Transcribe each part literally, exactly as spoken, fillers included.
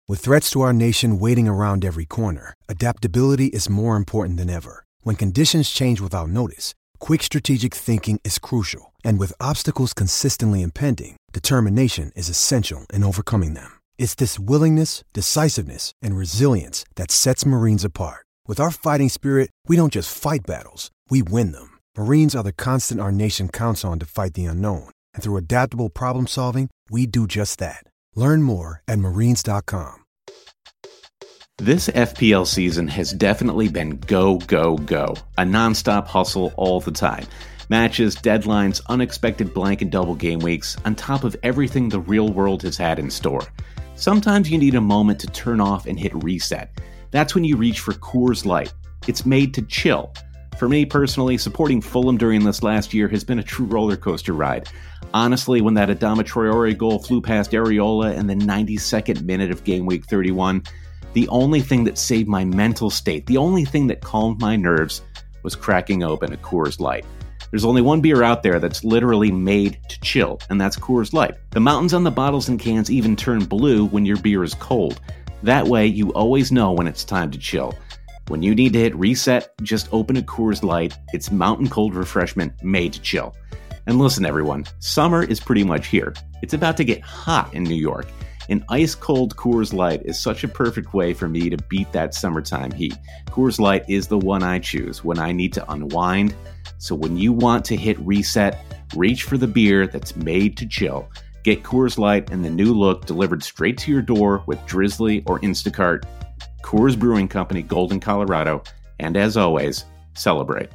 With threats to our nation waiting around every corner, adaptability is more important than ever. When conditions change without notice, quick strategic thinking is crucial. And with obstacles consistently impending, determination is essential in overcoming them. It's this willingness, decisiveness, and resilience that sets Marines apart. With our fighting spirit, we don't just fight battles, we win them. Marines are the constant our nation counts on to fight the unknown. And through adaptable problem solving, we do just that. Learn more at marines dot com. This F P L season has definitely been go, go, go. A nonstop hustle all the time. Matches, deadlines, unexpected blank and double game weeks, on top of everything the real world has had in store. Sometimes you need a moment to turn off and hit reset. That's when you reach for Coors Light. It's made to chill. For me personally, supporting Fulham during this last year has been a true roller coaster ride. Honestly, when that Adama Traore goal flew past Areola in the ninety-second minute of game week thirty-one, the only thing that saved my mental state, the only thing that calmed my nerves, was cracking open a Coors Light. There's only one beer out there that's literally made to chill, and that's Coors Light. The mountains on the bottles and cans even turn blue when your beer is cold. That way, you always know when it's time to chill. When you need to hit reset, just open a Coors Light. It's mountain cold refreshment made to chill. And listen, everyone, summer is pretty much here. It's about to get hot in New York. An ice-cold Coors Light is such a perfect way for me to beat that summertime heat. Coors Light is the one I choose when I need to unwind. So when you want to hit reset, reach for the beer that's made to chill. Get Coors Light and the new look delivered straight to your door with Drizzly or Instacart. Coors Brewing Company, Golden, Colorado. And as always, celebrate.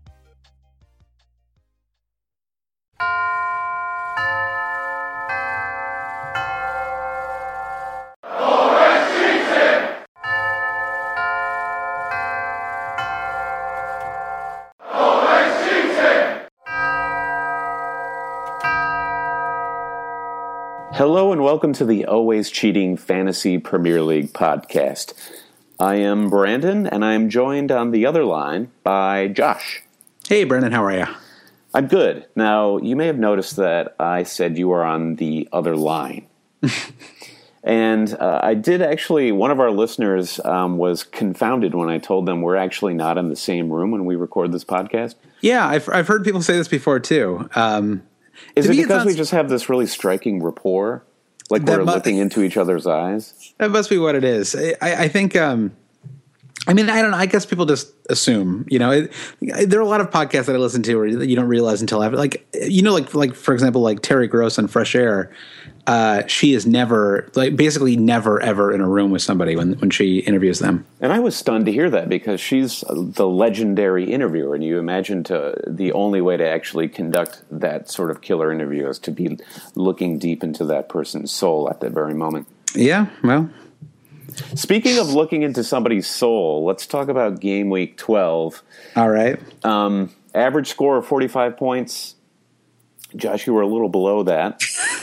Hello and welcome to the Always Cheating Fantasy Premier League podcast. I am Brandon, and I am joined on the other line by Josh. Hey, Brandon, how are you? I'm good. Now, you may have noticed that I said you were on the other line. and uh, I did actually, one of our listeners um, was confounded when I told them we're actually not in the same room when we record this podcast. Yeah, I've, I've heard people say this before, too. Um Is to it me, because it sounds, we just have this really striking rapport? Like we're must, looking into each other's eyes? That must be what it is. I, I think, um, I mean, I don't know. I guess people just assume, you know, it, there are a lot of podcasts that I listen to where you don't realize until after, like, you know, like, like for example, like Terry Gross on Fresh Air. Uh, she is never, like, basically never, ever in a room with somebody when, when she interviews them. And I was stunned to hear that because she's the legendary interviewer, and you imagine to the only way to actually conduct that sort of killer interview is to be looking deep into that person's soul at that very moment. Yeah, well. Speaking of looking into somebody's soul, let's talk about game week twelve. All right. Um, average score of forty-five points. Josh, you were a little below that.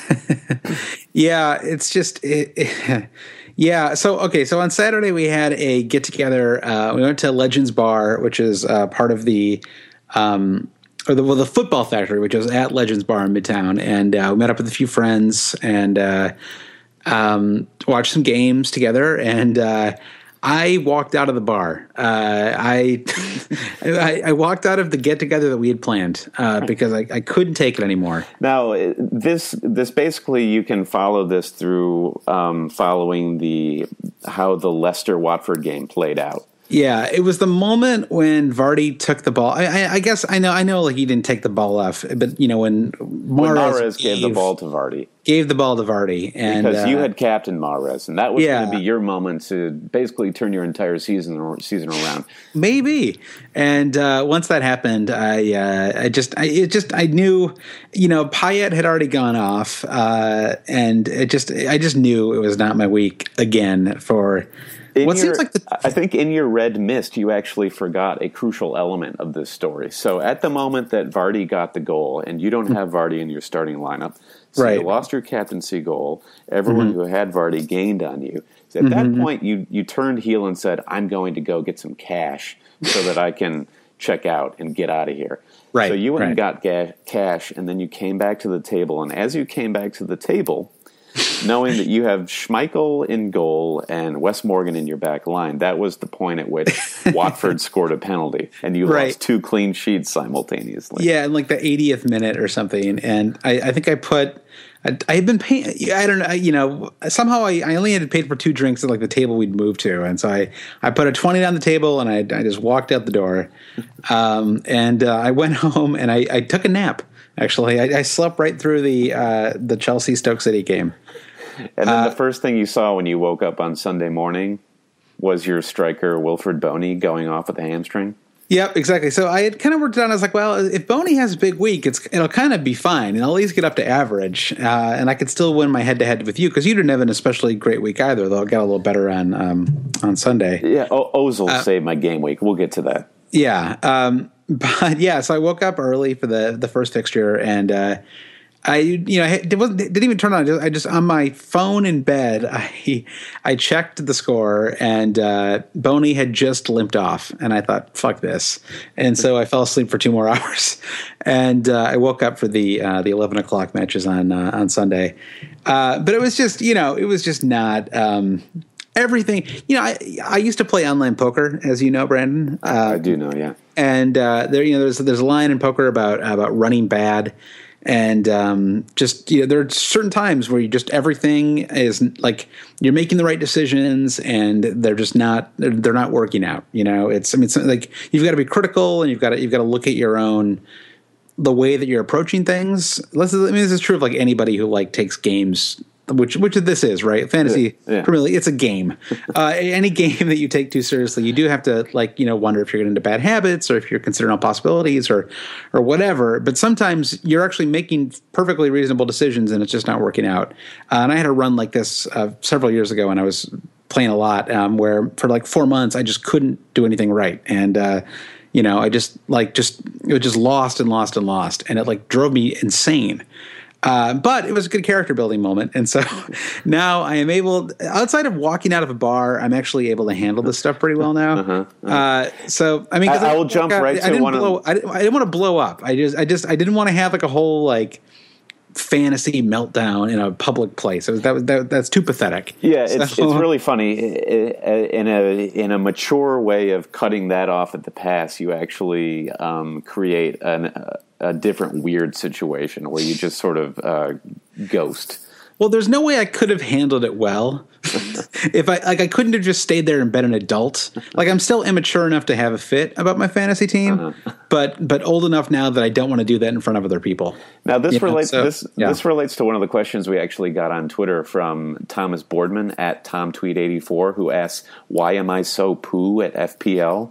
yeah, it's just, it, it, yeah. So, okay. So on Saturday we had a get together. Uh, we went to Legends Bar, which is uh, part of the, um, or the, well, the Football Factory, which was at Legends Bar in Midtown. And uh, we met up with a few friends and uh, um, watched some games together. And uh, I walked out of the bar. Uh, I, I I walked out of the get together that we had planned uh, because I, I couldn't take it anymore. Now, this this basically you can follow this through um, following the how the Leicester Watford game played out. Yeah, it was the moment when Vardy took the ball. I, I, I guess I know I know like he didn't take the ball off, but you know when Mahrez, when Mahrez gave, gave the ball to Vardy. Gave the ball to Vardy. And, because uh, you had captained Mahrez, and that was yeah. going to be your moment to basically turn your entire season season around. Maybe. And uh, once that happened, I uh, I just I it just I knew, you know, Payet had already gone off, uh, and it just I just knew it was not my week again for. In what your, seems like the, I think in your red mist, you actually forgot a crucial element of this story. So at the moment that Vardy got the goal, and you don't have Vardy in your starting lineup, so right. you lost your captaincy goal, everyone mm-hmm. who had Vardy gained on you. So at mm-hmm. that point, you, you turned heel and said, I'm going to go get some cash so that I can check out and get out of here. Right. So you went right. and got ga- cash, and then you came back to the table. And as you came back to the table, knowing that you have Schmeichel in goal and Wes Morgan in your back line, that was the point at which Watford scored a penalty, and you right. lost two clean sheets simultaneously. Yeah, in like the eightieth minute or something, and I, I think I put. I, I had been paying. I don't know. You know, somehow I, I only had to pay for two drinks at like the table we'd moved to, and so I, I put a twenty down the table, and I, I just walked out the door, um, and uh, I went home and I, I took a nap. Actually, I, I slept right through the uh, the Chelsea Stoke City game. And then uh, the first thing you saw when you woke up on Sunday morning was your striker Wilfred Boney going off with a hamstring. Yep, exactly. So I had kind of worked it out. I was like, well, if Boney has a big week, it's it'll kind of be fine, and I'll at least get up to average, uh, and I could still win my head-to-head with you because you didn't have an especially great week either, though. I got a little better on um, on Sunday. Yeah, o- Ozil uh, saved my game week. We'll get to that. Yeah, um, but yeah, so I woke up early for the the first fixture, and uh, I, you know, it wasn't it didn't even turn on. I just, I just on my phone in bed, I I checked the score, and uh, Boney had just limped off, and I thought, "Fuck this!" And so I fell asleep for two more hours, and uh, I woke up for the uh, the eleven o'clock matches on uh, on Sunday. Uh, but it was just, you know, it was just not. Um, Everything, you know, I, I used to play online poker, as you know, Brandon. Uh, I do know, yeah. And uh, there, you know, there's there's a line in poker about about running bad, and um, just you know, there are certain times where you just everything is like you're making the right decisions, and they're just not they're, they're not working out. You know, it's I mean, it's like you've got to be critical, and you've got to you've got to look at your own the way that you're approaching things. Let's, I mean, this is true of like anybody who like takes games. Which which this is, right? Fantasy, yeah, yeah. Premier League, it's a game. Uh, any game that you take too seriously, you do have to, like, you know, wonder if you're getting into bad habits or if you're considering all possibilities or or whatever. But sometimes you're actually making perfectly reasonable decisions and it's just not working out. Uh, and I had a run like this uh, several years ago when I was playing a lot, um, where for like four months I just couldn't do anything right. And, uh, you know, I just like just it was just lost and lost and lost. And it like drove me insane. Uh, but it was a good character building moment. And so now I am able, outside of walking out of a bar, I'm actually able to handle this stuff pretty well now. Uh-huh, uh-huh. Uh, so, I mean, I, I, I will jump out, right I to didn't one blow, of I didn't, I didn't want to blow up. I just, I just, I didn't want to have like a whole like fantasy meltdown in a public place. It was, that was, that, that's too pathetic. Yeah. It's, so, it's really funny in a, in a mature way of cutting that off at the pass. You actually um, create an, uh, a different weird situation where you just sort of uh, ghost. Well, there's no way I could have handled it well if I like. I couldn't have just stayed there and been an adult. Like I'm still immature enough to have a fit about my fantasy team, uh-huh. but but old enough now that I don't want to do that in front of other people. Now this you relates know, so, this yeah. this relates to one of the questions we actually got on Twitter from Thomas Boardman at Tom Tweet eighty-four, who asks, "Why am I so poo at F P L?"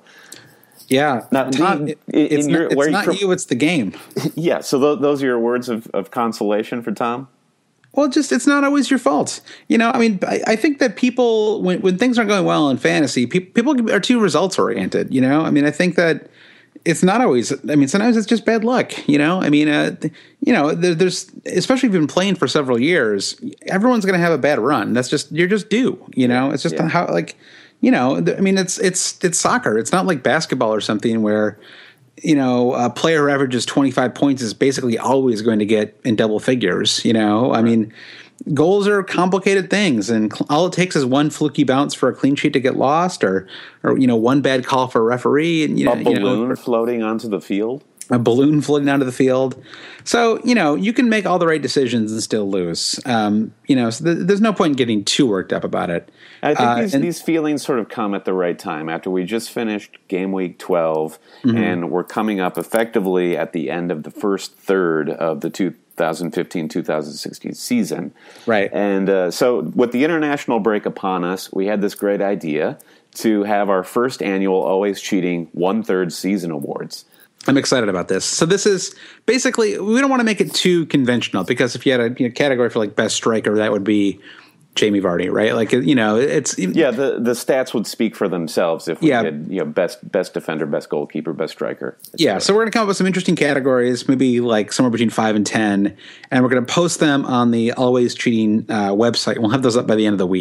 Yeah, now, Tom, in, it, it's in your, not, it's where not you, you, it's the game. Yeah, so th- those are your words of, of consolation for Tom? Well, just it's not always your fault. You know, I mean, I, I think that people, when, when things aren't going well in fantasy, pe- people are too results oriented. You know, I mean, I think that it's not always, I mean, sometimes it's just bad luck. You know, I mean, uh, you know, there, there's, especially if you've been playing for several years, everyone's going to have a bad run. That's just, you're just due. You know, it's just yeah. how, like, you know, I mean, it's it's it's soccer. It's not like basketball or something where, you know, a player who averages twenty-five points is basically always going to get in double figures. You know, I mean, goals are complicated things, and all it takes is one fluky bounce for a clean sheet to get lost, or or you know, one bad call for a referee, and you know, a balloon you know, floating onto the field. A balloon floating onto the field. So, you know, you can make all the right decisions and still lose. Um, you know, so th- there's no point in getting too worked up about it. I think uh, these, and, these feelings sort of come at the right time after we just finished game week twelve, mm-hmm. and we're coming up effectively at the end of the first third of the two thousand fifteen two thousand sixteen season. Right. And uh, so with the international break upon us, we had this great idea to have our first annual Always Cheating one-third season awards. I'm excited about this. So this is basically, we don't want to make it too conventional, because if you had a you know, category for like best striker, that would be Jamie Vardy, right? Like, you know, it's yeah. The, the stats would speak for themselves if we yeah. did, you know, best best defender, best goalkeeper, best striker. Yeah. So we're going to come up with some interesting categories, maybe like somewhere between five and ten, and we're going to post them on the Always Cheating uh, website. We'll have those up by the end of the week.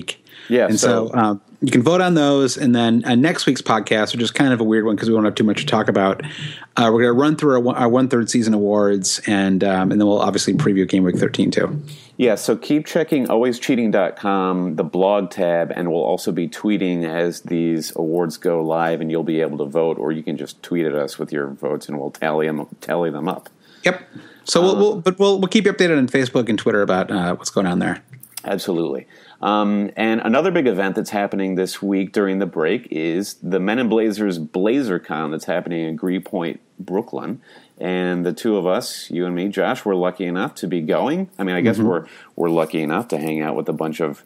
Yeah, and so, so um, you can vote on those, and then uh, next week's podcast, which is kind of a weird one because we won't have too much to talk about. Uh, we're going to run through our, our one third season awards, and um, and then we'll obviously preview Game Week thirteen too. Yeah, so keep checking always cheating dot com, the blog tab, and we'll also be tweeting as these awards go live, and you'll be able to vote, or you can just tweet at us with your votes, and we'll tally them tally them up. Yep. So we'll, we'll but we'll we'll keep you updated on Facebook and Twitter about uh, what's going on there. Absolutely. Um, and another big event that's happening this week during the break is the Men in Blazers BlazerCon that's happening in Green Point, Brooklyn. And the two of us, you and me, Josh, we're lucky enough to be going. I mean, I guess mm-hmm. we're we're lucky enough to hang out with a bunch of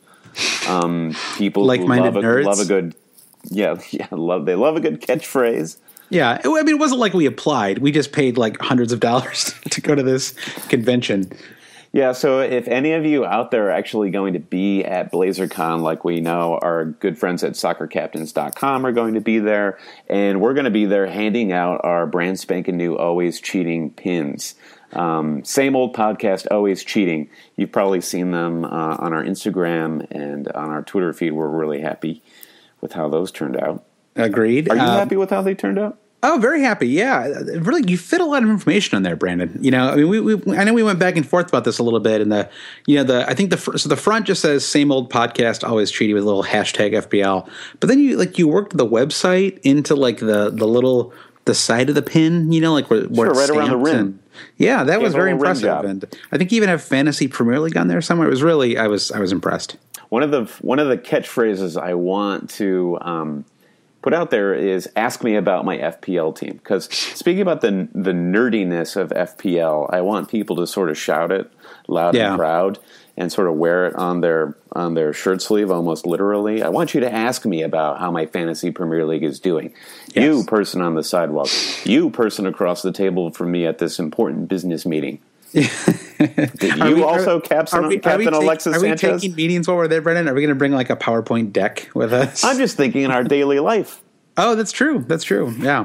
um, people like-minded who love a, nerds. love a good, yeah, yeah, love they love a good catchphrase. Yeah, I mean, it wasn't like we applied. We just paid like hundreds of dollars to go to this convention. Yeah, so if any of you out there are actually going to be at BlazerCon, like we know our good friends at soccer captains dot com are going to be there, and we're going to be there handing out our brand spanking new Always Cheating pins. Um, same old podcast, Always Cheating. You've probably seen them uh, on our Instagram and on our Twitter feed. We're really happy with how those turned out. Agreed. Are you um, happy with how they turned out? Oh, very happy. Yeah, really, you fit a lot of information on there, Brandon. You know, I mean, we, we I know we went back and forth about this a little bit, and the, you know, the I think the so the front just says same old podcast, always treaty with a little hashtag F B L, but then you like you worked the website into like the the little the side of the pin, you know, like where, where sure, it's right around the rim. And, yeah, that yeah, was very impressive, and I think you even have Fantasy Premier League on there somewhere. It was really, I was I was impressed. One of the one of the catchphrases I want to Um, put out there is ask me about my F P L team, because speaking about the the nerdiness of F P L, I want people to sort of shout it loud yeah. and proud and sort of wear it on their on their shirt sleeve almost literally. I want you to ask me about how my Fantasy Premier League is doing. Yes. You person on the sidewalk, you person across the table from me at this important business meeting. Did you we, also are, captain, are we, captain are Alexis take, Sanchez? Are we taking meetings while we're there, Brendan? Are we going to bring like a PowerPoint deck with us? I'm just thinking in our daily life. Oh, that's true. That's true. Yeah.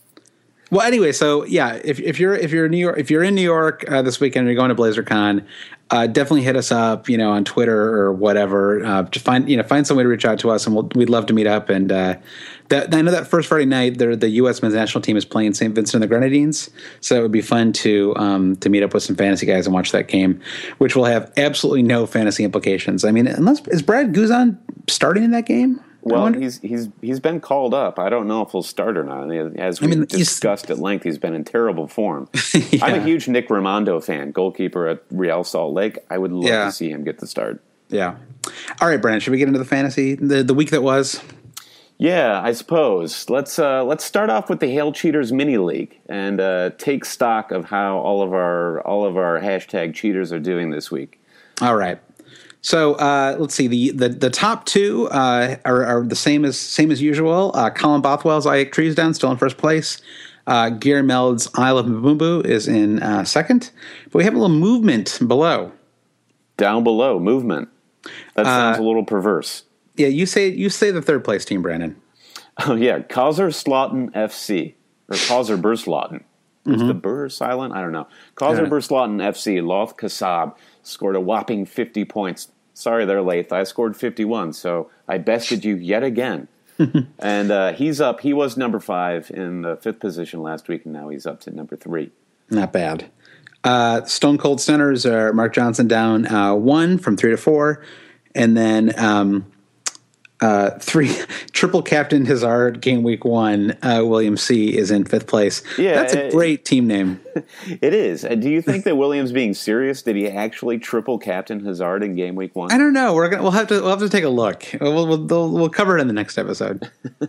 Well, anyway, so yeah, if if you're if you're in New York, if you're in New York uh, this weekend, and you're going to BlazerCon, uh, definitely hit us up, you know, on Twitter or whatever. Uh, to find you know find some way to reach out to us, and we'll, we'd love to meet up. And uh, that I know that first Friday night, the U S men's national team is playing Saint Vincent and the Grenadines, so it would be fun to um, to meet up with some fantasy guys and watch that game, which will have absolutely no fantasy implications. I mean, unless is Brad Guzan starting in that game? Well, he's he's he's been called up. I don't know if he'll start or not. As we I mean, discussed at length, he's been in terrible form. yeah. I'm a huge Nick Raimondo fan, goalkeeper at Real Salt Lake. I would love yeah. to see him get the start. Yeah. All right, Brandon, should we get into the fantasy, the, the week that was? Yeah, I suppose. Let's uh, let's start off with the Hail Cheaters mini league and uh, take stock of how all of our all of our hashtag cheaters are doing this week. All right. So uh, let's see. The, the the top two uh, are, are the same as same as usual. Uh, Colin Bothwell's I Ake Trees Down still in first place. Uh, Gary Meld's Isle of Mbumbu is in uh, second. But we have a little movement below. Down below, movement. That sounds uh, a little perverse. Yeah, you say you say the third place team, Brandon. Oh yeah, Kaiserslautern F C or Kaiserslautern. Is mm-hmm. the burr silent? I don't know. Kaiserslautern F C Loth Kassab scored a whopping fifty points. Sorry there, Lath. I scored fifty-one, so I bested you yet again. and uh, he's up. He was number five in the fifth position last week, and now he's up to number three. Not bad. Uh, Stone Cold Centers are Mark Johnson down uh, one from three to four. And then um, uh, three triple captain Hazard game week one. Uh, William C is in fifth place. Yeah, that's a great team name. It is. Do you think that William's being serious? Did he actually triple captain Hazard in game week one? I don't know. We're gonna we'll have to we'll have to take a look. We'll we'll, we'll cover it in the next episode.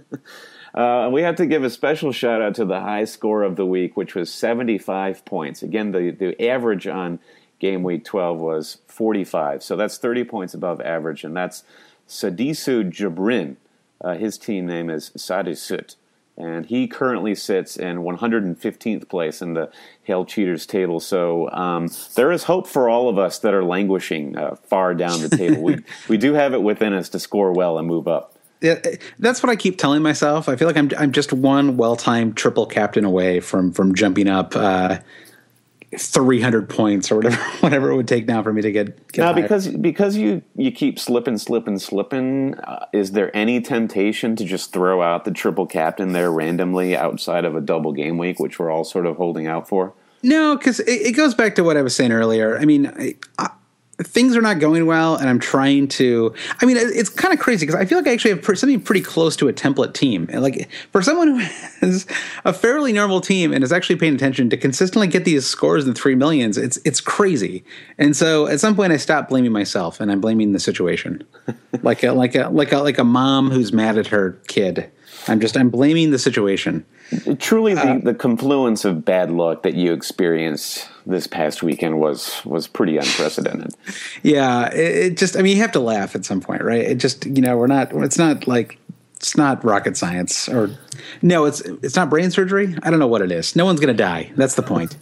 Uh, we have to give a special shout out to the high score of the week, which was seventy-five points. Again, the, the average on game week twelve was forty-five, so that's thirty points above average, and that's Sadisu Jabrin. Uh, his team name is Sadisut, and he currently sits in one hundred fifteenth place in the Hail Cheaters table. So um, there is hope for all of us that are languishing uh, far down the table. we we do have it within us to score well and move up. Yeah, that's what I keep telling myself. I feel like I'm I'm just one well-timed triple captain away from from jumping up. Uh, three hundred points or whatever whatever it would take now for me to get, get now higher. because because you you keep slipping slipping slipping uh, is there any temptation to just throw out the triple captain there randomly outside of a double game week, which we're all sort of holding out for? No, because it, it goes back to what I was saying earlier. I mean, I, I, things are not going well, and I'm trying to. I mean, it, it's kind of crazy because I feel like I actually have pre- something pretty close to a template team. And like for someone who has a fairly normal team and is actually paying attention to consistently get these scores in three millions, it's it's crazy. And so at some point, I stopped blaming myself and I'm blaming the situation, like a, like a like a like a mom who's mad at her kid. I'm just I'm blaming the situation. Truly, the, Uh, the confluence of bad luck that you experienced this past weekend was was pretty unprecedented. Yeah, it, it just, I mean, you have to laugh at some point, right? It just, you know, we're not, it's not like, it's not rocket science or, no, it's it's not brain surgery. I don't know what it is. No one's going to die. That's the point.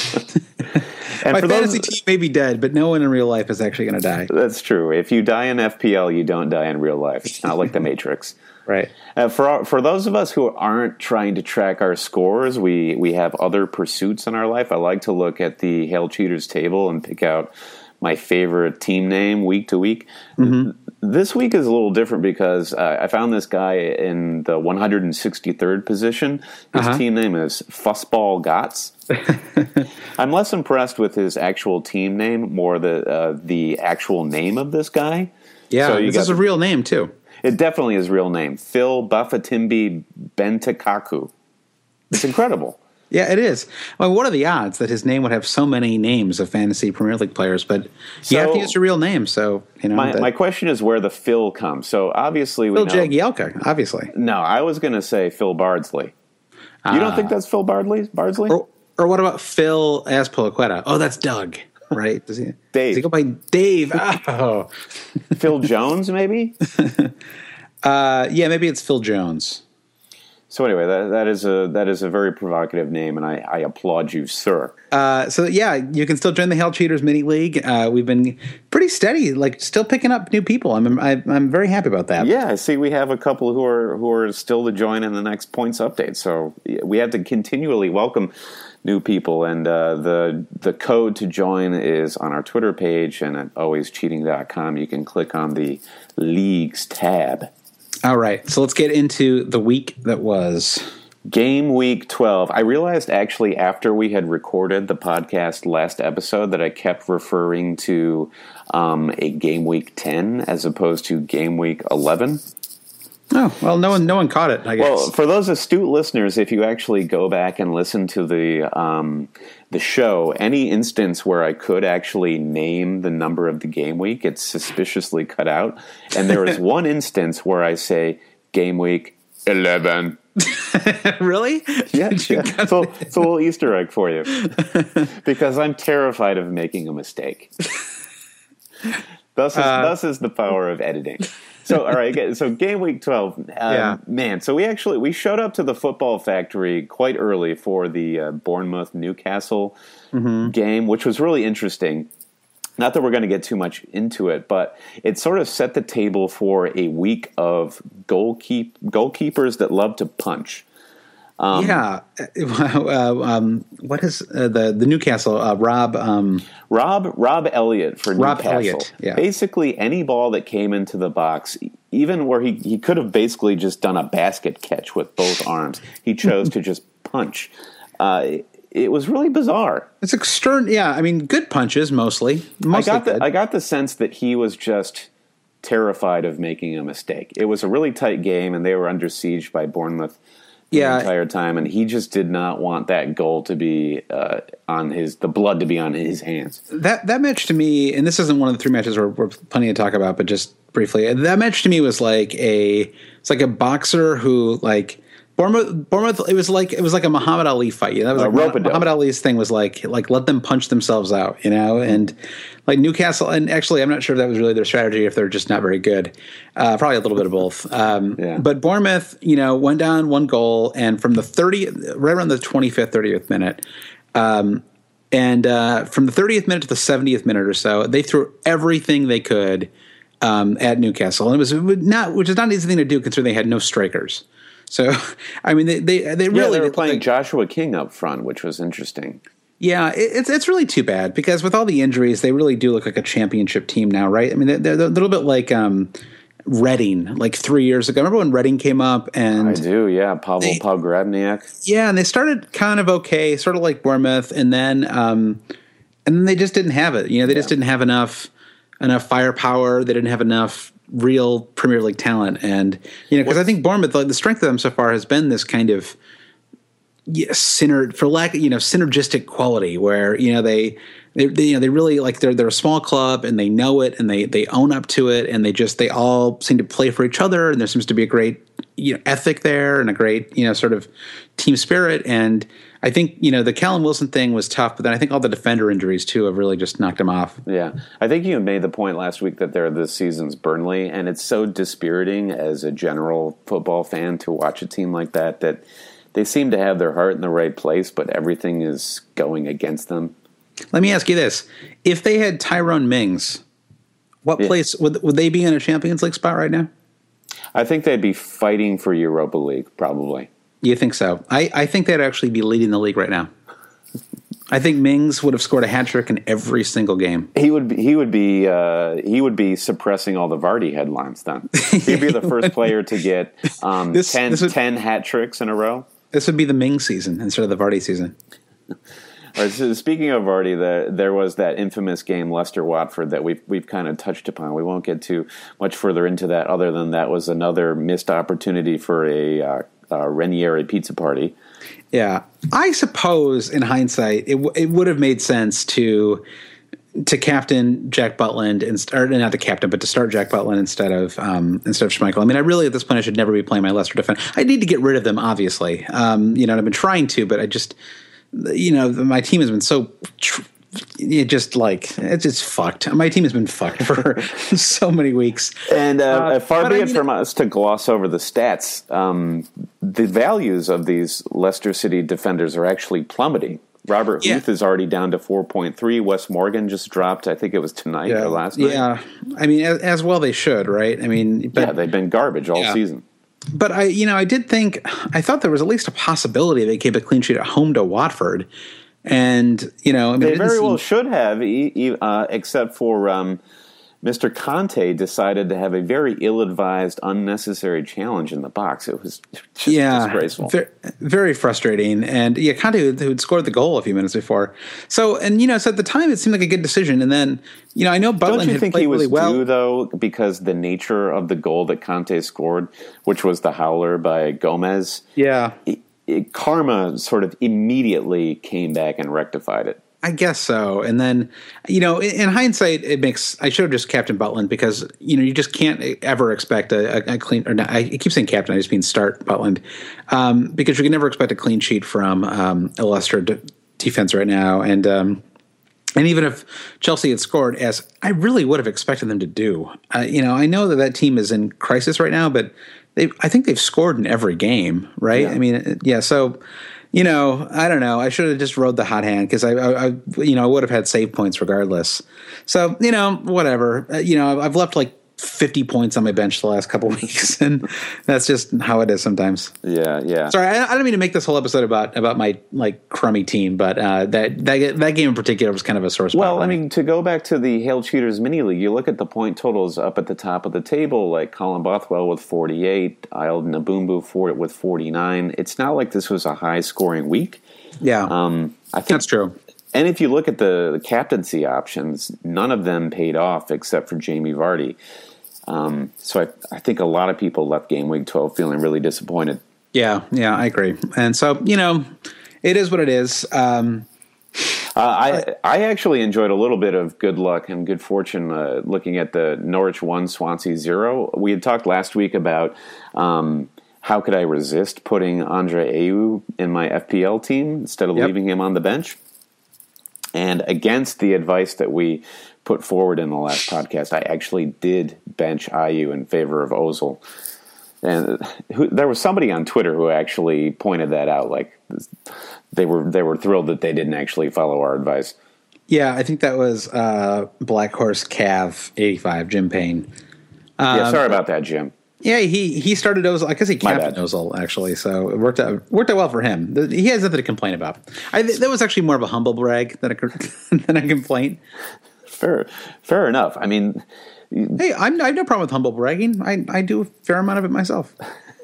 And My for fantasy those, team may be dead, but no one in real life is actually going to die. that's true. If you die in F P L, you don't die in real life. It's not like the Matrix. Right. Uh, for our, for those of us who aren't trying to track our scores, we, we have other pursuits in our life. I like to look at the Hail Cheaters table and pick out my favorite team name week to week. Mm-hmm. This week is a little different because uh, I found this guy in the one hundred sixty-third position. His Uh-huh. team name is Fussball Gotts. I'm less impressed with his actual team name, more the uh, the actual name of this guy. Yeah, So you this got- is a real name, too. It definitely is real name. Phil Bufatimbi Bentakaku. It's incredible. Yeah, it is. Well, what are the odds that his name would have so many names of fantasy Premier League players? But you have to So- use your real name, so, you know. My that, my question is where the Phil comes. So obviously we Phil know. Jagielka, obviously. No, I was going to say Phil Bardsley. You don't think that's Phil Bardsley? Bardsley? Or, or what about Phil Azpilicueta? Oh, that's Doug, right? Does he, Dave. Does he go by Dave? Oh. Phil Jones, maybe? Uh, yeah, maybe it's Phil Jones. So anyway, that that is a that is a very provocative name, and I, I applaud you, sir. Uh, so yeah, you can still join the Hail Cheaters mini league. Uh, we've been pretty steady, like still picking up new people. I'm I'm, I'm very happy about that. Yeah, I see we have a couple who are who are still to join in the next points update. So we have to continually welcome new people, and uh, the the code to join is on our Twitter page and at always cheating dot com. You can click on the Leagues tab. All right, so let's get into the week that was. Game week twelve. I realized actually after we had recorded the podcast last episode that I kept referring to um, a game week ten as opposed to game week eleven. Oh, well, no one no one caught it, I guess. Well, for those astute listeners, if you actually go back and listen to the um, the show, any instance where I could actually name the number of the game week, it's suspiciously cut out. And there is one instance where I say game week eleven. Really? Yeah, yeah. So it's a little Easter egg for you because I'm terrified of making a mistake. Thus is, Uh, thus is the power of editing. So, all right. So, game week twelve. Um, Yeah. Man, so we actually we showed up to the football factory quite early for the uh, Bournemouth Newcastle Mm-hmm. game, which was really interesting. Not that we're going to get too much into it, but it sort of set the table for a week of goalkeep goalkeepers that love to punch. Um, yeah. Uh, um, what is uh, the the Newcastle uh, Rob? Um, Rob Rob Elliott for Rob Newcastle. Elliott, yeah. Basically, any ball that came into the box, even where he, he could have basically just done a basket catch with both arms, he chose to just punch. Uh, it, it was really bizarre. it's extern. Yeah, I mean, good punches mostly. Mostly I got good. the I got the sense that he was just terrified of making a mistake. It was a really tight game, and they were under siege by Bournemouth the Yeah. entire time, and he just did not want that goal to be uh, on his the blood to be on his hands. That that match to me, and this isn't one of the three matches we're, we're plenty to talk about, but just briefly, that match to me was like a it's like a boxer who like Bournemouth. Bournemouth. It was like it was like a Muhammad Ali fight. You know, that was A like rope-a-dope. Muhammad Ali's thing was like like let them punch themselves out. You know, and like Newcastle. And actually, I'm not sure if that was really their strategy. If they're just not very good, uh, probably a little bit of both. Um, Yeah. But Bournemouth, you know, went down one goal, and from the thirtieth, right around the twenty-fifth, thirtieth minute. Um, And uh, from the thirtieth minute to the seventieth minute or so, they threw everything they could um, at Newcastle, and it was not, which is not an easy thing to do considering they had no strikers. So, I mean, they they, they Yeah, really they were they- playing they- Joshua King up front, which was interesting. Yeah, it, it's it's really too bad because with all the injuries, they really do look like a championship team now, right? I mean, they're, they're a little bit like um, Reading, like three years ago. Remember when Reading came up? And I do, yeah. Pavel they, Pogrebniak. Yeah, and they started kind of okay, sort of like Bournemouth, and then um, and then they just didn't have it. You know, they yeah. just didn't have enough enough firepower. They didn't have enough real Premier League talent, and you know, because I think Bournemouth, like, the strength of them so far has been this kind of yeah, syner for lack, you know, synergistic quality where you know they. They, they, you know, they really like they're they're a small club and they know it and they they own up to it and they just they all seem to play for each other and there seems to be a great you know ethic there and a great you know sort of team spirit. And I think you know the Callum Wilson thing was tough, but then I think all the defender injuries too have really just knocked him off. Yeah, I think you made the point last week that they're this season's Burnley, and it's so dispiriting as a general football fan to watch a team like that that they seem to have their heart in the right place, but everything is going against them. Let me ask you this. If they had Tyrone Mings, what yeah. place would would they be in a Champions League spot right now? I think they'd be fighting for Europa League, probably. You think so? I, I think they'd actually be leading the league right now. I think Mings would have scored a hat trick in every single game. He would be, he would be uh, he would be suppressing all the Vardy headlines then. He'd be the first player to get um, this, ten, this would, ten hat tricks in a row. This would be the Mings season instead of the Vardy season. All right, so speaking of Vardy, the, there was that infamous game Leicester-Watford that we've we've kind of touched upon. We won't get too much further into that, other than that was another missed opportunity for a uh, uh, Ranieri pizza party. Yeah, I suppose in hindsight, it w- it would have made sense to to captain Jack Butland and or not the captain, but to start Jack Butland instead of um, instead of Schmeichel. I mean, I really at this point I should never be playing my Leicester defense. I need to get rid of them, obviously. Um, you know, and I've been trying to, but I just. You know, my team has been so tr- it just like it's just fucked. My team has been fucked for so many weeks. And uh, uh, far be I it mean, from us to gloss over the stats. Um, the values of these Leicester City defenders are actually plummeting. Robert yeah. Huth is already down to four point three. Wes Morgan just dropped. I think it was tonight yeah. or last night. Yeah, I mean, as, as well they should, right? I mean, but, yeah, they've been garbage all yeah. season. But I, you know, I did think I thought there was at least a possibility they keep a clean sheet at home to Watford, and you know, I mean, they very well should have, uh, except for um, Mister Conte decided to have a very ill-advised, unnecessary challenge in the box. It was just yeah, disgraceful, very, very frustrating. And yeah, Conte who had scored the goal a few minutes before. So, and you know, so at the time it seemed like a good decision, and then you know, I know Butland Don't you had think played he was really well. due though, because the nature of the goal that Conte scored, which was the howler by Gomez, yeah, it, it, karma sort of immediately came back and rectified it. I guess so. And then, you know, in, in hindsight, it makes I should have just captain Butland because you know you just can't ever expect a, a, a clean. Or not, I keep saying captain, I just mean start Butland um, because you can never expect a clean sheet from um, a Leicester de- defense right now. And um, and even if Chelsea had scored, as I really would have expected them to do, uh, you know, I know that that team is in crisis right now, but they I think they've scored in every game, right? Yeah. I mean, yeah, so. You know, I don't know. I should have just rode the hot hand because I, I, I, you know, I would have had save points regardless. So, you know, whatever. Uh, you know, I've left like fifty points on my bench the last couple of weeks, and that's just how it is sometimes. Yeah, yeah. Sorry, I, I don't mean to make this whole episode about about my like crummy team, but uh, that that that game in particular was kind of a sore spot. Well, I mean, to go back to the Hail Cheaters mini league, you look at the point totals up at the top of the table, like Colin Bothwell with forty-eight, Isle Nabumbu for it with forty-nine. It's not like this was a high scoring week. Yeah, um, I think that's true. And if you look at the, the captaincy options, none of them paid off except for Jamie Vardy. Um, so I, I think a lot of people left game week twelve feeling really disappointed. Yeah, yeah, I agree. And so, you know, it is what it is. Um, uh, I I actually enjoyed a little bit of good luck and good fortune uh, looking at the Norwich one, Swansea zero. We had talked last week about um, how could I resist putting Andre Ayew in my F P L team instead of yep. leaving him on the bench. And against the advice that we put forward in the last podcast, I actually did bench Ayew in favor of Ozil. And who, there was somebody on Twitter who actually pointed that out. Like they were they were thrilled that they didn't actually follow our advice. Yeah, I think that was uh, Black Horse Cav eighty-five, Jim Payne. Um, yeah, sorry about that, Jim. Yeah, he he started Ozil. I guess he captained Ozil actually, so it worked out worked out well for him. He has nothing to complain about. I, that was actually more of a humble brag than a than a complaint. Fair, fair enough. I mean, hey, I'm, I have no problem with humble bragging. I I do a fair amount of it myself.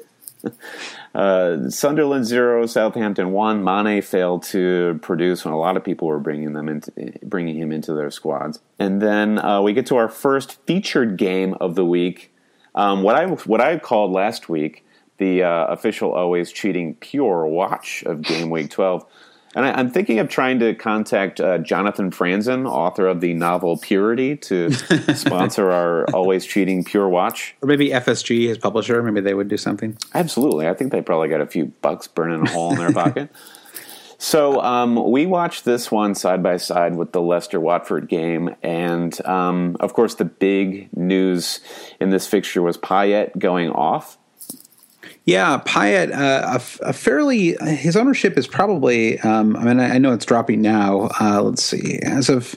Uh, Sunderland zero, Southampton one. Mane failed to produce when a lot of people were bringing them into, bringing him into their squads. And then uh, we get to our first featured game of the week. Um, what I what I called last week the uh, official Always Cheating Pure Watch of Game Week twelve. And I, I'm thinking of trying to contact uh, Jonathan Franzen, author of the novel Purity, to sponsor our Always Cheating Pure Watch. Or maybe F S G, his publisher, maybe they would do something. Absolutely. I think they probably got a few bucks burning a hole in their pocket. So um, we watched this one side by side with the Leicester-Watford game. And, um, of course, the big news in this fixture was Payet going off. Yeah, Payet, uh, a, a fairly, his ownership is probably, um, I mean, I, I know it's dropping now. Uh, let's see, as of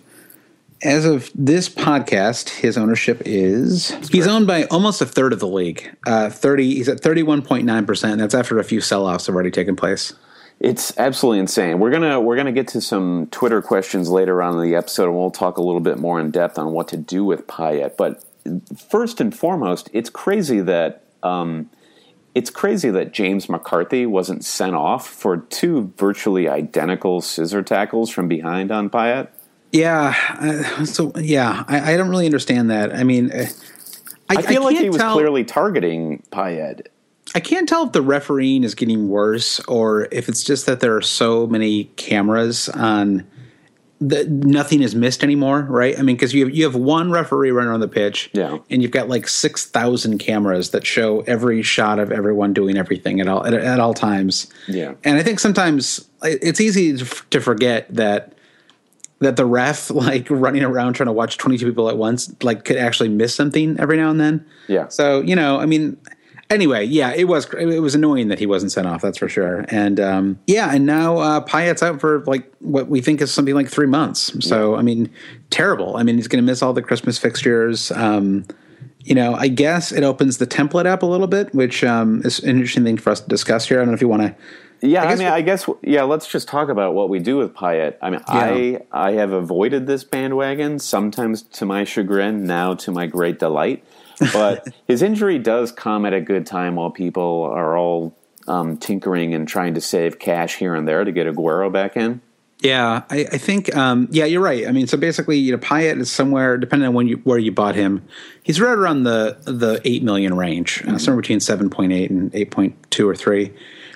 as of this podcast, his ownership is, he's owned by almost a third of the league. Uh, thirty, he's at thirty-one point nine percent. That's after a few sell-offs have already taken place. It's absolutely insane. We're gonna we're gonna get to some Twitter questions later on in the episode, and we'll talk a little bit more in depth on what to do with Payet. But first and foremost, it's crazy that. Um, It's crazy that James McCarthy wasn't sent off for two virtually identical scissor tackles from behind on Payet. Yeah, uh, so yeah, I, I don't really understand that. I mean, uh, I, I feel I like he was tell, clearly targeting Payet. I can't tell if the refereeing is getting worse or if it's just that there are so many cameras on that nothing is missed anymore, right? I mean, because you have, you have one referee running on the pitch, yeah, and you've got like six thousand cameras that show every shot of everyone doing everything at all at, at all times. Yeah, and I think sometimes it's easy to forget that that the ref, like running around trying to watch twenty-two people at once, like could actually miss something every now and then. Yeah. So you know, I mean. Anyway, yeah, it was it was annoying that he wasn't sent off. That's for sure. And um, yeah, and now uh, Payet's out for like what we think is something like three months. So yeah. I mean, terrible. I mean, he's going to miss all the Christmas fixtures. Um, you know, I guess it opens the template up a little bit, which um, is an interesting thing for us to discuss here. I don't know if you want to. Yeah, I, I mean, I guess yeah. Let's just talk about what we do with Payet. I mean, yeah. I I have avoided this bandwagon sometimes to my chagrin, now to my great delight. But his injury does come at a good time while people are all um, tinkering and trying to save cash here and there to get Aguero back in. Yeah, I, I think, um, yeah, you're right. I mean, so basically, you know, Payet is somewhere, depending on when you, where you bought him, he's right around the the eight million range, mm-hmm. uh, somewhere between seven point eight and eight point two or three.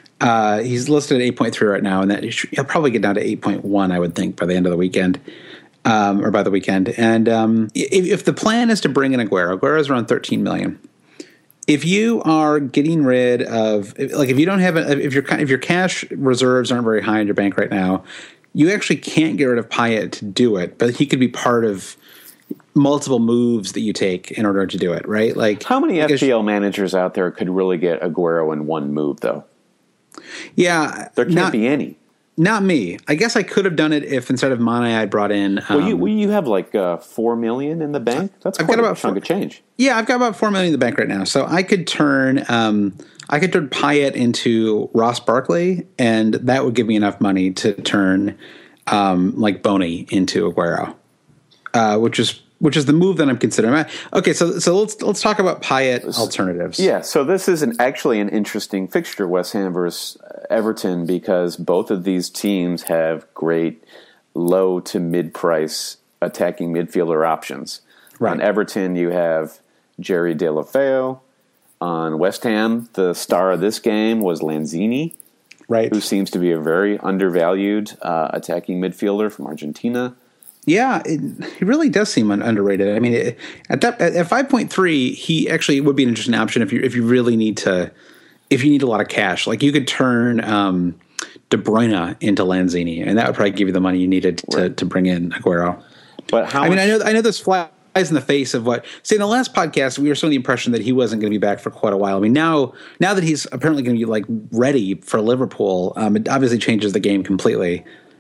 Uh, he's listed at eight point three right now, and that he'll probably get down to eight point one, I would think, by the end of the weekend. Um, or by the weekend. And um, if, if the plan is to bring in Aguero, Aguero is around thirteen million. If you are getting rid of, like, if you don't have, a, if your if your cash reserves aren't very high in your bank right now, you actually can't get rid of Payet to do it. But he could be part of multiple moves that you take in order to do it, right? Like, how many F P L managers out there could really get Aguero in one move, though? Yeah, there can't not, be any. Not me. I guess I could have done it if instead of Mane I brought in. Um, well, you well, you have like uh, four million in the bank. That's I've quite got a about chunk four, of change. Yeah, I've got about four million in the bank right now. So I could turn um, I could turn Payet into Ross Barkley, and that would give me enough money to turn um, like Boney into Aguero, uh, which is. Which is the move that I'm considering. Okay, so so let's let's talk about Payet alternatives. Yeah, so this is an, actually an interesting fixture, West Ham versus Everton, because both of these teams have great low to mid price attacking midfielder options. Right. On Everton, you have Jerry Deulofeu. On West Ham, the star of this game was Lanzini, right? Who seems to be a very undervalued uh, attacking midfielder from Argentina. Yeah, it, he really does seem un- underrated. I mean, it, at that at five point three, he actually would be an interesting option if you if you really need to, if you need a lot of cash. Like you could turn um, De Bruyne into Lanzini, and that would probably give you the money you needed to, right. to bring in Aguero. But how? I much- mean, I know I know this flies in the face of what. Say in the last podcast, we were still under the impression that he wasn't going to be back for quite a while. I mean, now now that he's apparently going to be like ready for Liverpool, um, it obviously changes the game completely.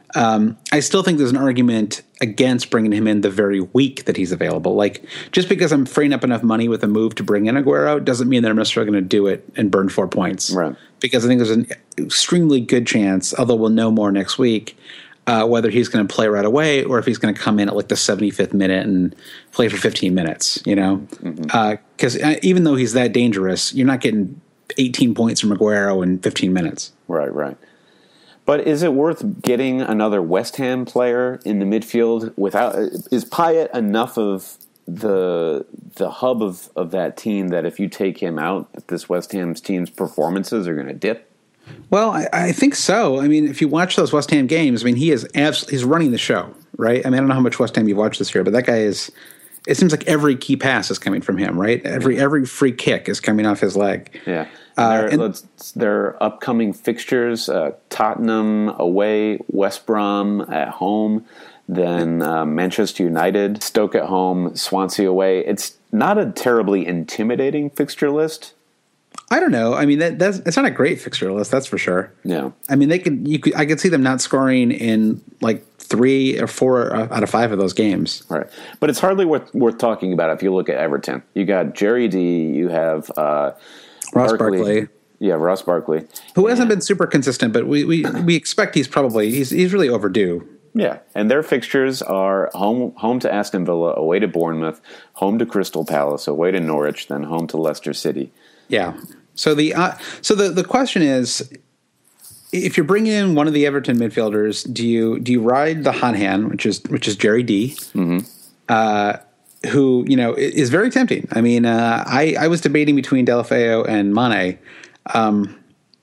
Um, I still think there's an argument against bringing him in the very week that he's available. Like, just because I'm freeing up enough money with a move to bring in Aguero doesn't mean that I'm necessarily going to do it and burn four points. Right. Because I think there's an extremely good chance, although we'll know more next week, uh, whether he's going to play right away or if he's going to come in at like the seventy-fifth minute and play for fifteen minutes, you know? Because mm-hmm. uh, even though he's that dangerous, you're not getting eighteen points from Aguero in fifteen minutes. Right, right. But is it worth getting another West Ham player in the midfield without? Is Payet enough of the the hub of, of that team that if you take him out, this West Ham's team's performances are going to dip? Well, I, I think so. I mean, if you watch those West Ham games, I mean, he is abs- he's running the show, right? I mean, I don't know how much West Ham you've watched this year, but that guy is. It seems like every key pass is coming from him, right? Every every free kick is coming off his leg. Yeah. Uh, their, and, their upcoming fixtures, uh, Tottenham away, West Brom at home, then uh, Manchester United, Stoke at home, Swansea away. It's not a terribly intimidating fixture list. I don't know. I mean, that, that's it's not a great fixture list, that's for sure. Yeah. I mean, they could. You could. I could see them not scoring in like three or four out of five of those games. Right. But it's hardly worth worth talking about if you look at Everton. You got Jerry D. You have uh, Ross Barkley. Barkley. Yeah, Ross Barkley, who and, hasn't been super consistent, but we, we, we expect he's probably he's he's really overdue. Yeah, and their fixtures are home home to Aston Villa, away to Bournemouth, home to Crystal Palace, away to Norwich, then home to Leicester City. Yeah. So the uh, so the, the question is, if you're bringing in one of the Everton midfielders, do you do you ride the hot hand, which is which is Jerry D, mm-hmm. uh, who you know is very tempting. I mean, uh, I I was debating between Deulofeu and Mane. Um,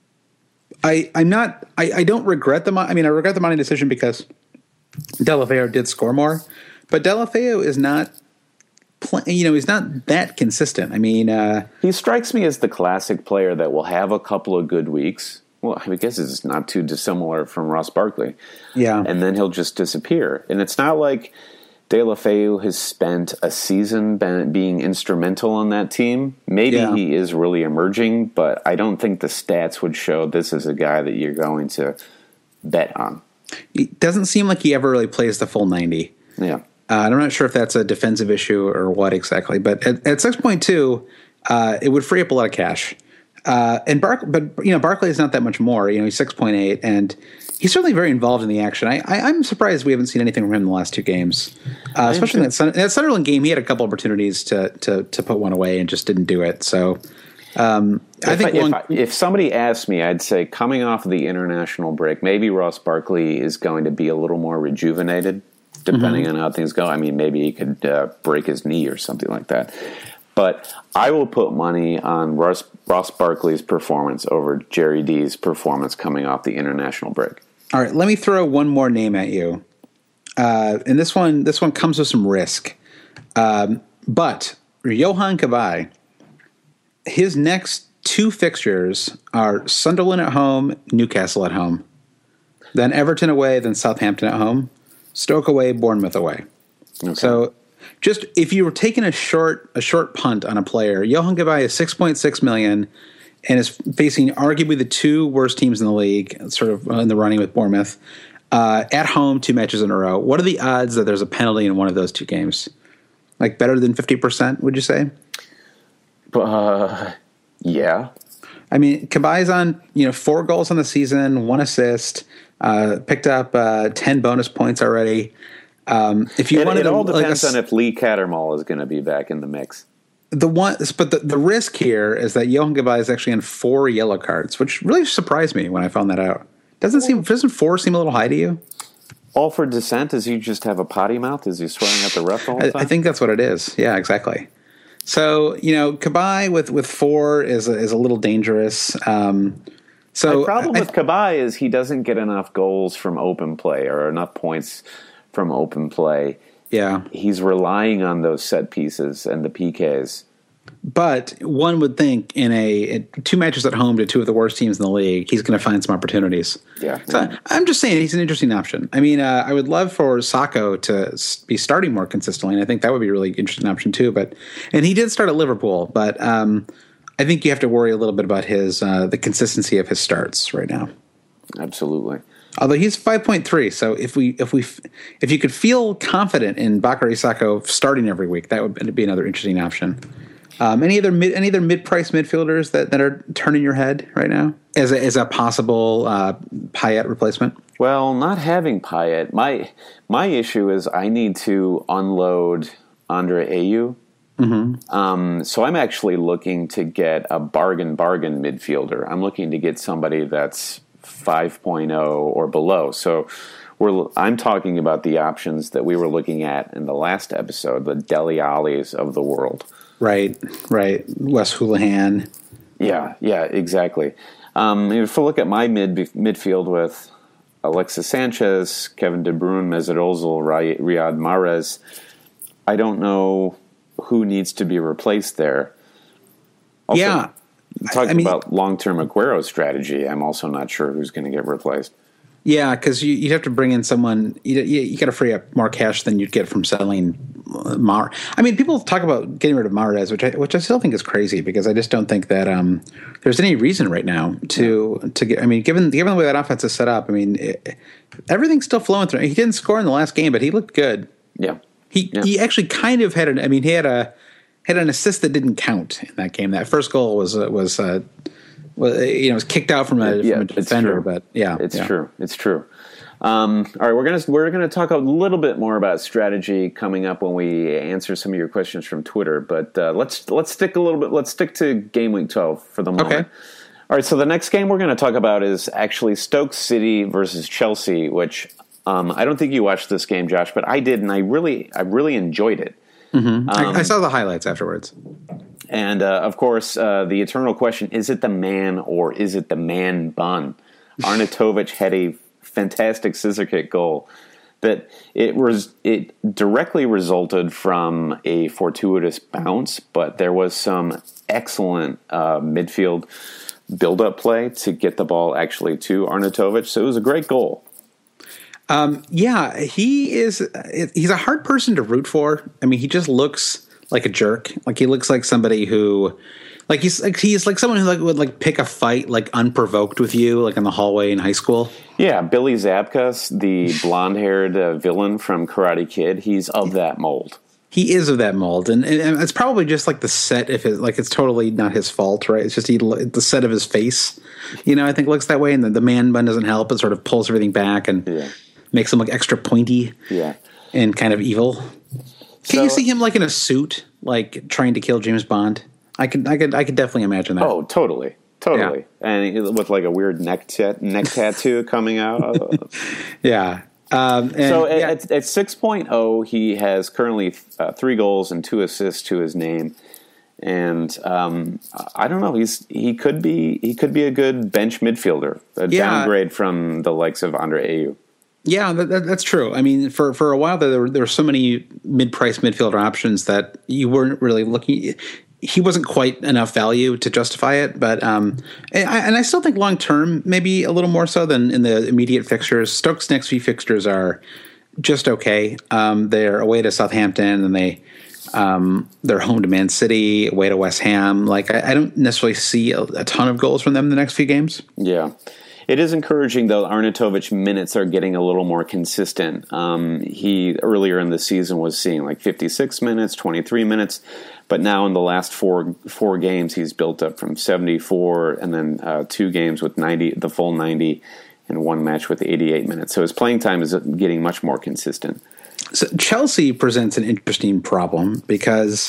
I I'm not I, I don't regret the I mean I regret the Mane decision because Deulofeu did score more, but Deulofeu is not. You know, he's not that consistent. I mean, uh, he strikes me as the classic player that will have a couple of good weeks. Well, I guess it's not too dissimilar from Ross Barkley. Yeah. And then he'll just disappear. And it's not like Deulofeu has spent a season being instrumental on that team. Maybe yeah. he is really emerging, but I don't think the stats would show this is a guy that you're going to bet on. It doesn't seem like he ever really plays the full ninety. Yeah. Uh, I'm not sure if that's a defensive issue or what exactly, but at, at six point two, uh, it would free up a lot of cash. Uh, and Bark, but you know, Barkley is not that much more. You know, he's six point eight, and he's certainly very involved in the action. I, I, I'm surprised we haven't seen anything from him in the last two games, uh, especially in that, Sun, that Sunderland game. He had a couple opportunities to to to put one away and just didn't do it. So um, I think I, one, if, I, if somebody asked me, I'd say coming off of the international break, maybe Ross Barkley is going to be a little more rejuvenated. Depending mm-hmm. on how things go. I mean, maybe he could uh, break his knee or something like that. But I will put money on Ross, Ross Barkley's performance over Jerry D's performance coming off the international break. All right, let me throw one more name at you. Uh, and this one this one comes with some risk. Um, but Yohan Cabaye, his next two fixtures are Sunderland at home, Newcastle at home. Then Everton away, then Southampton at home. Stoke away, Bournemouth away. Okay. So, just if you were taking a short a short punt on a player, Yohan Cabaye is six point six million and is facing arguably the two worst teams in the league, sort of in the running with Bournemouth, uh, at home, two matches in a row. What are the odds that there's a penalty in one of those two games? Like better than fifty percent? Would you say? Uh, yeah. I mean, Cabaye's on you know four goals on the season, one assist. Uh, picked up uh, ten bonus points already. Um, if you it, wanted, it all to, depends like a, on if Lee Cattermall is going to be back in the mix. The one, but the, the risk here is that Yohan Cabaye is actually on four yellow cards, which really surprised me when I found that out. Doesn't seem doesn't four seem a little high to you? All for dissent? Does he just have a potty mouth? Is he swearing at the ref all the time? I, I think that's what it is. Yeah, exactly. So you know, Cabaye with with four is a, is a little dangerous. Um, So the problem I, with Cabaye is he doesn't get enough goals from open play or enough points from open play. Yeah. He's relying on those set pieces and the P Ks. But one would think in a in two matches at home to two of the worst teams in the league, he's going to find some opportunities. Yeah. So yeah. I'm just saying he's an interesting option. I mean, uh, I would love for Sakho to be starting more consistently, and I think that would be a really interesting option too. But and he did start at Liverpool, but um, I think you have to worry a little bit about his uh, the consistency of his starts right now. Absolutely. Although he's five point three, so if we if we if you could feel confident in Bakary Sacco starting every week, that would be another interesting option. Um, any other mid, any other mid price midfielders that, that are turning your head right now as a, as a possible uh, Payet replacement? Well, not having Payet, my my issue is I need to unload Andre Ayew. Mm-hmm. Um, so I'm actually looking to get a bargain bargain midfielder. I'm looking to get somebody that's five point oh or below. So we're I'm talking about the options that we were looking at in the last episode, the Dele Allis of the world. Right, right. Wes Hoolahan. Yeah, yeah, exactly. Um, if we look at my mid midfield with Alexis Sanchez, Kevin De Bruyne, Mesut Ozil, Riyad Mahrez, I don't know who needs to be replaced there. Also, yeah. Talking I mean, about long-term Aguero strategy, I'm also not sure who's going to get replaced. Yeah, because you, you'd have to bring in someone. You, you, you got to free up more cash than you'd get from selling Mar. I mean, people talk about getting rid of Mahrez, which I which I still think is crazy because I just don't think that um, there's any reason right now to yeah. to get. I mean, given given the way that offense is set up, I mean, it, everything's still flowing through. He didn't score in the last game, but he looked good. Yeah, he yeah. he actually kind of had an. I mean, he had a had an assist that didn't count in that game. That first goal was uh, was. Uh, Well, you know, it was kicked out from a, yeah, from a defender, true. but yeah, it's yeah. true. It's true. Um, all right, we're gonna we're gonna talk a little bit more about strategy coming up when we answer some of your questions from Twitter. But uh, let's let's stick a little bit. Let's stick to game week twelve for the moment. Okay. All right. So the next game we're going to talk about is actually Stoke City versus Chelsea, which um, I don't think you watched this game, Josh, but I did, and I really I really enjoyed it. Mm-hmm. Um, I, I saw the highlights afterwards. And, uh, of course, uh, the eternal question, is it the man or is it the man bun? Arnautovic had a fantastic scissor kick goal that it was it directly resulted from a fortuitous bounce, but there was some excellent uh, midfield build-up play to get the ball actually to Arnautovic. So it was a great goal. Um, yeah, he is. He's a hard person to root for. I mean, he just looks like a jerk. Like he looks like somebody who, like he's like he's like someone who like would like pick a fight like unprovoked with you, like in the hallway in high school. Yeah, Billy Zabka, the blonde-haired uh, villain from Karate Kid, he's of that mold. He is of that mold, and, and it's probably just like the set. If it like it's totally not his fault, right? It's just he, the set of his face. You know, I think looks that way, and the, the man bun doesn't help. It sort of pulls everything back and yeah. makes him look extra pointy. Yeah, and kind of evil. Can so, you see him like in a suit, like trying to kill James Bond? I could, I could, I could definitely imagine that. Oh, totally, totally, yeah. and with like a weird neck tat- neck tattoo coming out. yeah. Um, and, so yeah. at, at six point oh, he has currently uh, three goals and two assists to his name, and um, I don't know. He's he could be he could be a good bench midfielder, a yeah. downgrade from the likes of Andre Ayew. Yeah, that, that, that's true. I mean, for, for a while there, there were, there were so many mid-price midfielder options that you weren't really looking. He wasn't quite enough value to justify it, but um, and, I, and I still think long term, maybe a little more so than in the immediate fixtures. Stoke's next few fixtures are just okay. Um, they're away to Southampton, and they um, they're home to Man City, away to West Ham. Like I, I don't necessarily see a, a ton of goals from them in the next few games. Yeah. It is encouraging, though. Arnautovic minutes are getting a little more consistent. Um, he earlier in the season was seeing like fifty-six minutes, twenty-three minutes, but now in the last four four games, he's built up from seventy-four, and then uh, two games with ninety, the full ninety, and one match with eighty-eight minutes. So his playing time is getting much more consistent. So Chelsea presents an interesting problem because,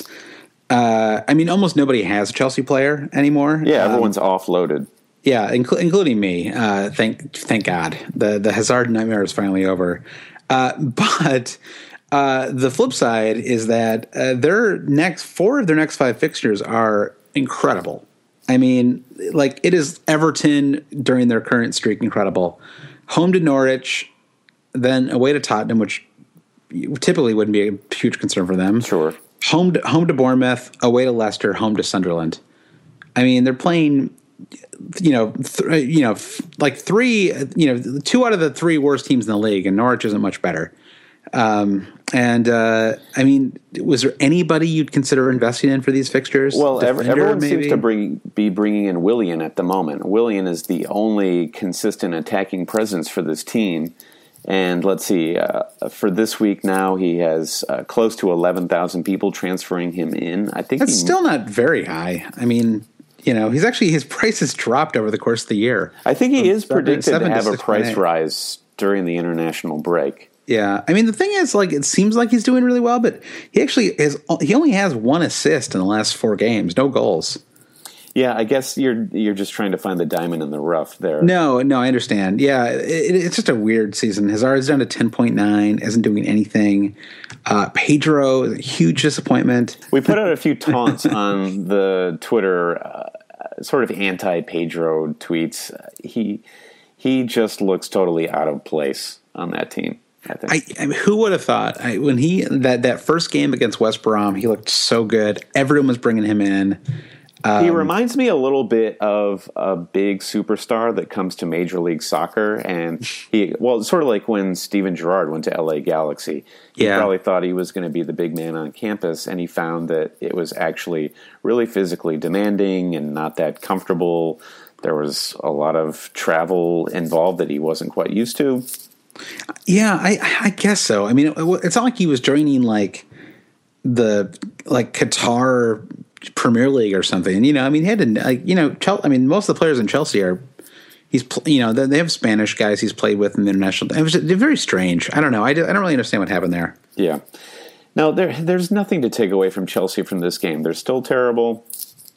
uh, I mean, almost nobody has a Chelsea player anymore. Yeah, everyone's um, offloaded. Yeah, incl- including me. Uh, thank thank God. The the Hazard nightmare is finally over. Uh, but uh, the flip side is that uh, their next four of their next five fixtures are incredible. I mean, like it is Everton during their current streak incredible. Home to Norwich, then away to Tottenham, which typically wouldn't be a huge concern for them. Sure. Home to, home to Bournemouth, away to Leicester, home to Sunderland. I mean, they're playing. You know, th- you know, f- like three, you know, two out of the three worst teams in the league, and Norwich isn't much better. Um, and uh, I mean, was there anybody you'd consider investing in for these fixtures? Well, Defender, everyone maybe? seems to bring, be bringing in Willian at the moment. Willian is the only consistent attacking presence for this team. And let's see, uh, for this week now, he has uh, close to eleven thousand people transferring him in. I think that's he, still not very high. I mean, you know, he's actually his price has dropped over the course of the year. I think he is predicted to have to a price rise during the international break. Yeah, I mean, the thing is, like, it seems like he's doing really well, but he actually is. He only has one assist in the last four games, no goals. Yeah, I guess you're you're just trying to find the diamond in the rough there. No, no, I understand. Yeah, it, it's just a weird season. Hazard's down to ten point nine, isn't doing anything. Uh, Pedro is a huge disappointment. We put out a few taunts on the Twitter, uh, sort of anti-Pedro tweets. He he just looks totally out of place on that team. I think. I, I mean, who would have thought I, when he that, that first game against West Brom, he looked so good. Everyone was bringing him in. Um, he reminds me a little bit of a big superstar that comes to Major League Soccer, and he well, sort of like when Steven Gerrard went to L A Galaxy. He yeah. probably thought he was going to be the big man on campus, and he found that it was actually really physically demanding and not that comfortable. There was a lot of travel involved that he wasn't quite used to. Yeah, I, I guess so. I mean, it, it's not like he was joining like the like Qatar Premier League or something. You know, I mean, he had to like you know, Chelsea, I mean, most of the players in Chelsea are he's you know they have Spanish guys he's played with in the international. It was very strange. I don't know. I, do, I don't really understand what happened there. Yeah. Now there there's nothing to take away from Chelsea from this game. They're still terrible.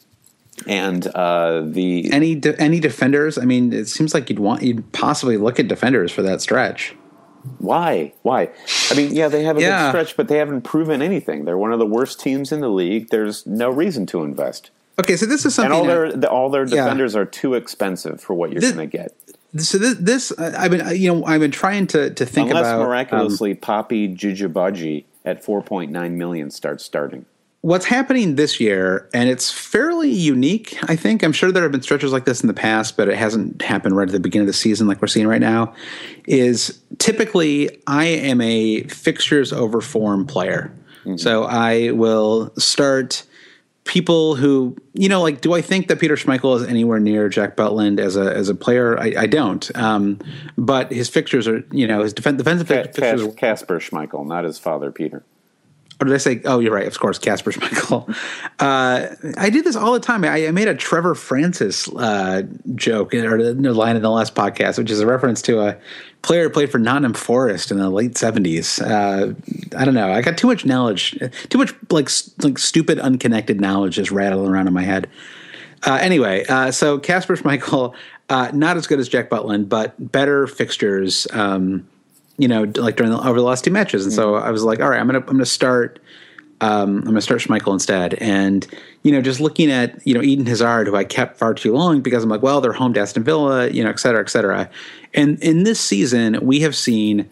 And uh, the any de- any defenders? I mean, it seems like you'd want you'd possibly look at defenders for that stretch. Why? Why? I mean, yeah, they have a yeah. good stretch, but they haven't proven anything. They're one of the worst teams in the league. There's no reason to invest. Okay, so this is something, and all that, their all their defenders yeah. are too expensive for what you're going to get. So this, this uh, I've been you know I've been trying to to think Unless about miraculously um, Papi Djidjibaji at four point nine million starts starting. What's happening this year, and it's fairly unique, I think. I'm sure there have been stretches like this in the past, but it hasn't happened right at the beginning of the season like we're seeing right now, is typically I am a fixtures over form player. Mm-hmm. So I will start people who, you know, like, do I think that Peter Schmeichel is anywhere near Jack Butland as a as a player? I, I don't. Um, but his fixtures are, you know, his def- defensive Ca- fixtures are... Casper Schmeichel, not his father, Peter. Or did I say? Oh, you're right. Of course, Casper Schmeichel. Uh, I do this all the time. I, I made a Trevor Francis uh, joke or a line in the last podcast, which is a reference to a player who played for Nottingham Forest in the late seventies. Uh, I don't know. I got too much knowledge, too much like like stupid, unconnected knowledge just rattling around in my head. Uh, anyway, uh, so Casper Schmeichel, uh, not as good as Jack Butland, but better fixtures. Um, You know, like during the, over the last two matches, and so I was like, all right, I'm gonna I'm gonna start um, I'm gonna start Schmeichel instead, and you know, just looking at you know Eden Hazard, who I kept far too long because I'm like, well, they're home to Aston Villa, you know, et cetera, et cetera. And in this season, we have seen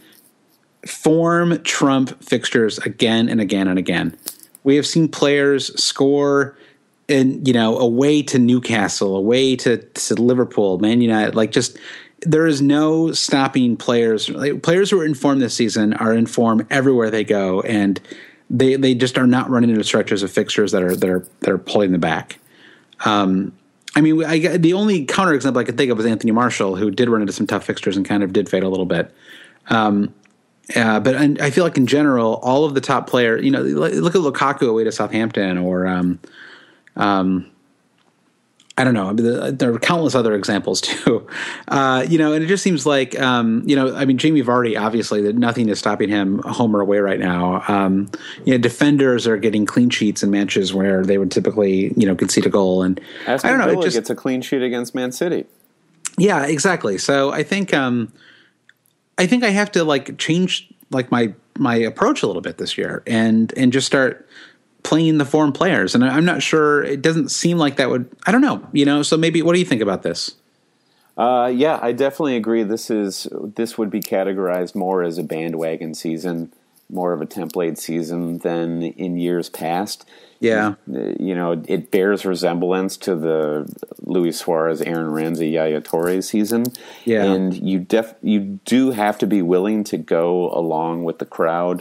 form trump fixtures again and again and again. We have seen players score in you know away to Newcastle, away to, to Liverpool, Man United, like just. There is no stopping players. Like, players who are in form this season are in form everywhere they go, and they they just are not running into stretches of fixtures that are that are that are pulling them back. Um, I mean, I, the only counterexample I could think of was Anthony Martial, who did run into some tough fixtures and kind of did fade a little bit. Um, uh, but I, I feel like in general, all of the top players, you know, look at Lukaku away to Southampton, or um, um, I don't know. I mean, there are countless other examples too, uh, you know. And it just seems like, um, you know, I mean, Jamie Vardy, obviously, that nothing is stopping him home or away right now. Um, you know, defenders are getting clean sheets in matches where they would typically, you know, concede a goal. And Aston I don't know, Villa it just gets a clean sheet against Man City. Yeah, exactly. So I think, um, I think I have to like change like my my approach a little bit this year, and and just start playing the foreign players. And I'm not sure, it doesn't seem like that would, I don't know, you know, so maybe, what do you think about this? Uh, yeah, I definitely agree. This is, this would be categorized more as a bandwagon season. more of a template season than in years past. Yeah. You know, it bears resemblance to the Luis Suarez, Aaron Ramsey, Yaya Torres season. Yeah. And you def you do have to be willing to go along with the crowd.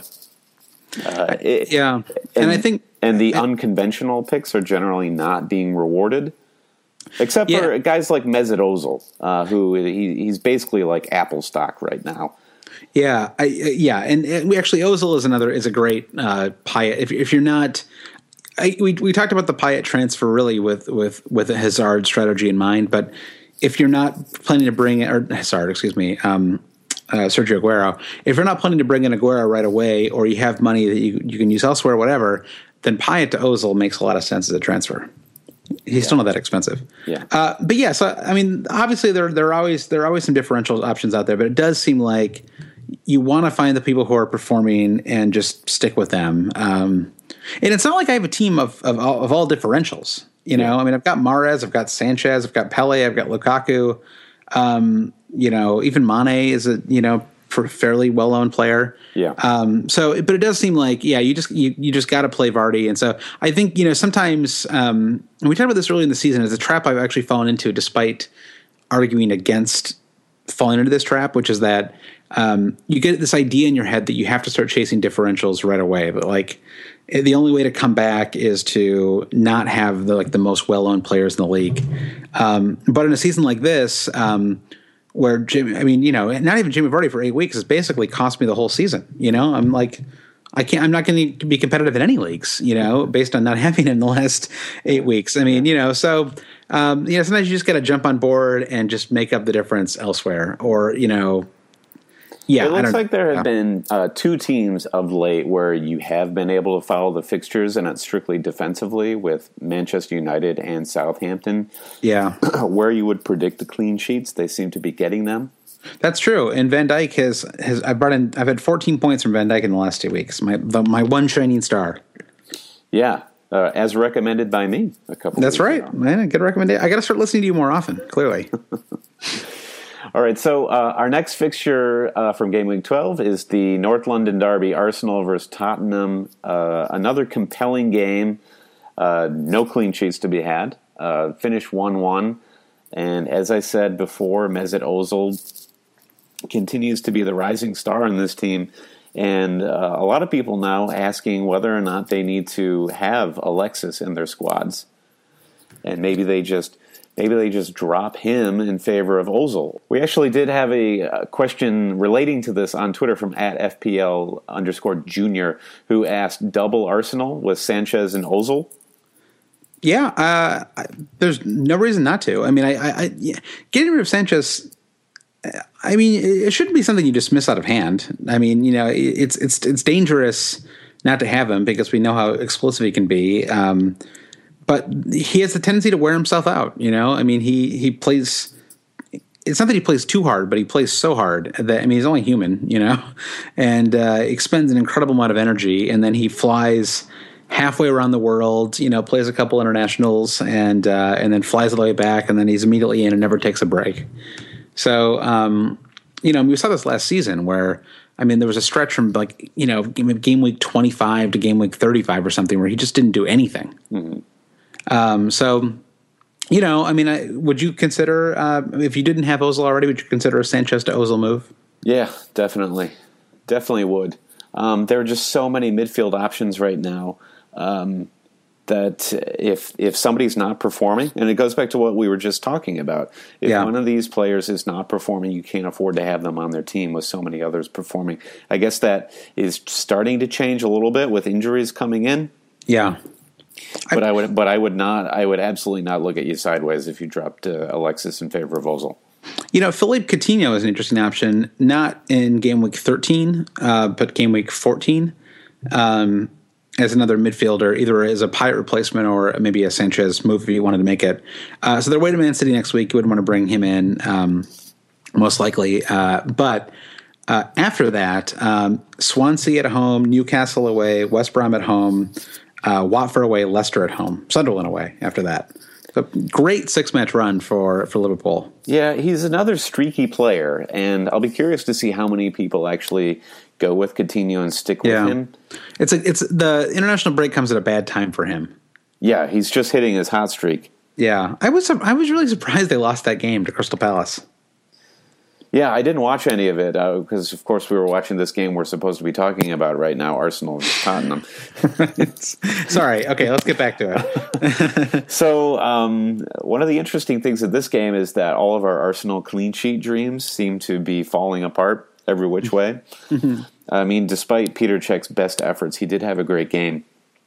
Uh, it, yeah. And, and I think and the I, unconventional picks are generally not being rewarded. Except yeah. for guys like Mesut Ozil, uh, who he, he's basically like Apple stock right now. Yeah, I, yeah, and, and we actually Ozil is another is a great uh, Payet. If if you're not, I, we we talked about the Payet transfer really with with with a Hazard strategy in mind, but if you're not planning to bring or Hazard, excuse me, um, uh, Sergio Aguero, if you're not planning to bring in Aguero right away, or you have money that you you can use elsewhere, whatever, then Payet to Ozil makes a lot of sense as a transfer. He's yeah. still not that expensive. Yeah. Uh, but yeah, so I mean, obviously there there are always there are always some differential options out there, but it does seem like you want to find the people who are performing and just stick with them. Um, and it's not like I have a team of of all, of all differentials. You know, yeah. I mean, I've got Mahrez, I've got Sanchez, I've got Pele, I've got Lukaku. Um, you know, even Mane is a you know fairly well known player. Yeah. Um, so, but it does seem like, yeah, you just, you, you just got to play Vardy. And so I think, you know, sometimes, um, and we talked about this early in the season, as a trap I've actually fallen into despite arguing against falling into this trap, which is that, um, you get this idea in your head that you have to start chasing differentials right away. But like the only way to come back is to not have the, like the most well-known players in the league. Um, but in a season like this, um, where Jim, I mean, you know, not even Jimmy Vardy for eight weeks has basically cost me the whole season. You know, I'm like, I can't, I'm not going to be competitive in any leagues, you know, based on not having him in the last eight weeks. I mean, you know, so, um, you know, sometimes you just got to jump on board and just make up the difference elsewhere, or, you know, yeah. It looks like there have yeah. been uh, two teams of late where you have been able to follow the fixtures, and it's strictly defensively, with Manchester United and Southampton. Yeah. Where you would predict the clean sheets, they seem to be getting them. That's true. And Van Dijk has, has I brought in, I've had fourteen points from Van Dijk in the last two weeks. My, the, my one shining star. Yeah. Uh, as recommended by me a couple That's weeks right. ago. Man, good recommendation. I got to start listening to you more often, clearly. All right, so uh, our next fixture uh, from Game Week twelve is the North London Derby, Arsenal versus Tottenham. Uh, another compelling game. Uh, no clean sheets to be had. Uh, finished one one. And as I said before, Mesut Ozil continues to be the rising star in this team. And uh, a lot of people now asking whether or not they need to have Alexis in their squads. And maybe they just... Maybe they just drop him in favor of Ozil. We actually did have a, a question relating to this on Twitter from at F P L underscore junior, who asked double Arsenal with Sanchez and Ozil. Yeah, uh, I, there's no reason not to. I mean, I, I, I yeah. getting rid of Sanchez, I mean, it shouldn't be something you dismiss out of hand. I mean, you know, it's it's it's dangerous not to have him because we know how explosive he can be. Um, But he has the tendency to wear himself out, you know? I mean, he, he plays – it's not that he plays too hard, but he plays so hard that – I mean, he's only human, you know? And uh, expends an incredible amount of energy, and then he flies halfway around the world, you know, plays a couple internationals, and uh, and then flies all the way back, and then he's immediately in and never takes a break. So, um, you know, we saw this last season where – I mean, there was a stretch from like, you know, game week twenty-five to game week thirty-five or something where he just didn't do anything. Mm-hmm. Um, so, you know, I mean, I, would you consider, uh, if you didn't have Ozil already, would you consider a Sanchez to Ozil move? Yeah, definitely. Definitely would. Um, there are just so many midfield options right now um, that if if somebody's not performing, and it goes back to what we were just talking about, if yeah. one of these players is not performing, you can't afford to have them on their team with so many others performing. I guess that is starting to change a little bit with injuries coming in. Yeah. But I, I would, but I would not. I would absolutely not look at you sideways if you dropped uh, Alexis in favor of Ozil. You know, Philippe Coutinho is an interesting option, not in game week thirteen, uh, but game week fourteen, um, as another midfielder, either as a Payet replacement or maybe a Sanchez move if you wanted to make it. Uh, so they're away to Man City next week. You wouldn't want to bring him in, um, most likely. Uh, but uh, after that, um, Swansea at home, Newcastle away, West Brom at home. Uh, Watford away, Leicester at home, Sunderland away after that. So great six-match run for, for Liverpool. Yeah, he's another streaky player, and I'll be curious to see how many people actually go with Coutinho and stick with Yeah. him. It's a, it's the international break comes at a bad time for him. Yeah, he's just hitting his hot streak. Yeah, I was I was really surprised they lost that game to Crystal Palace. Yeah, I didn't watch any of it because, uh, of course, we were watching this game we're supposed to be talking about right now, Arsenal versus Tottenham. Sorry. Okay, let's get back to it. So um, one of the interesting things of this game is that all of our Arsenal clean sheet dreams seem to be falling apart every which way. I mean, despite Peter Cech's best efforts, he did have a great game.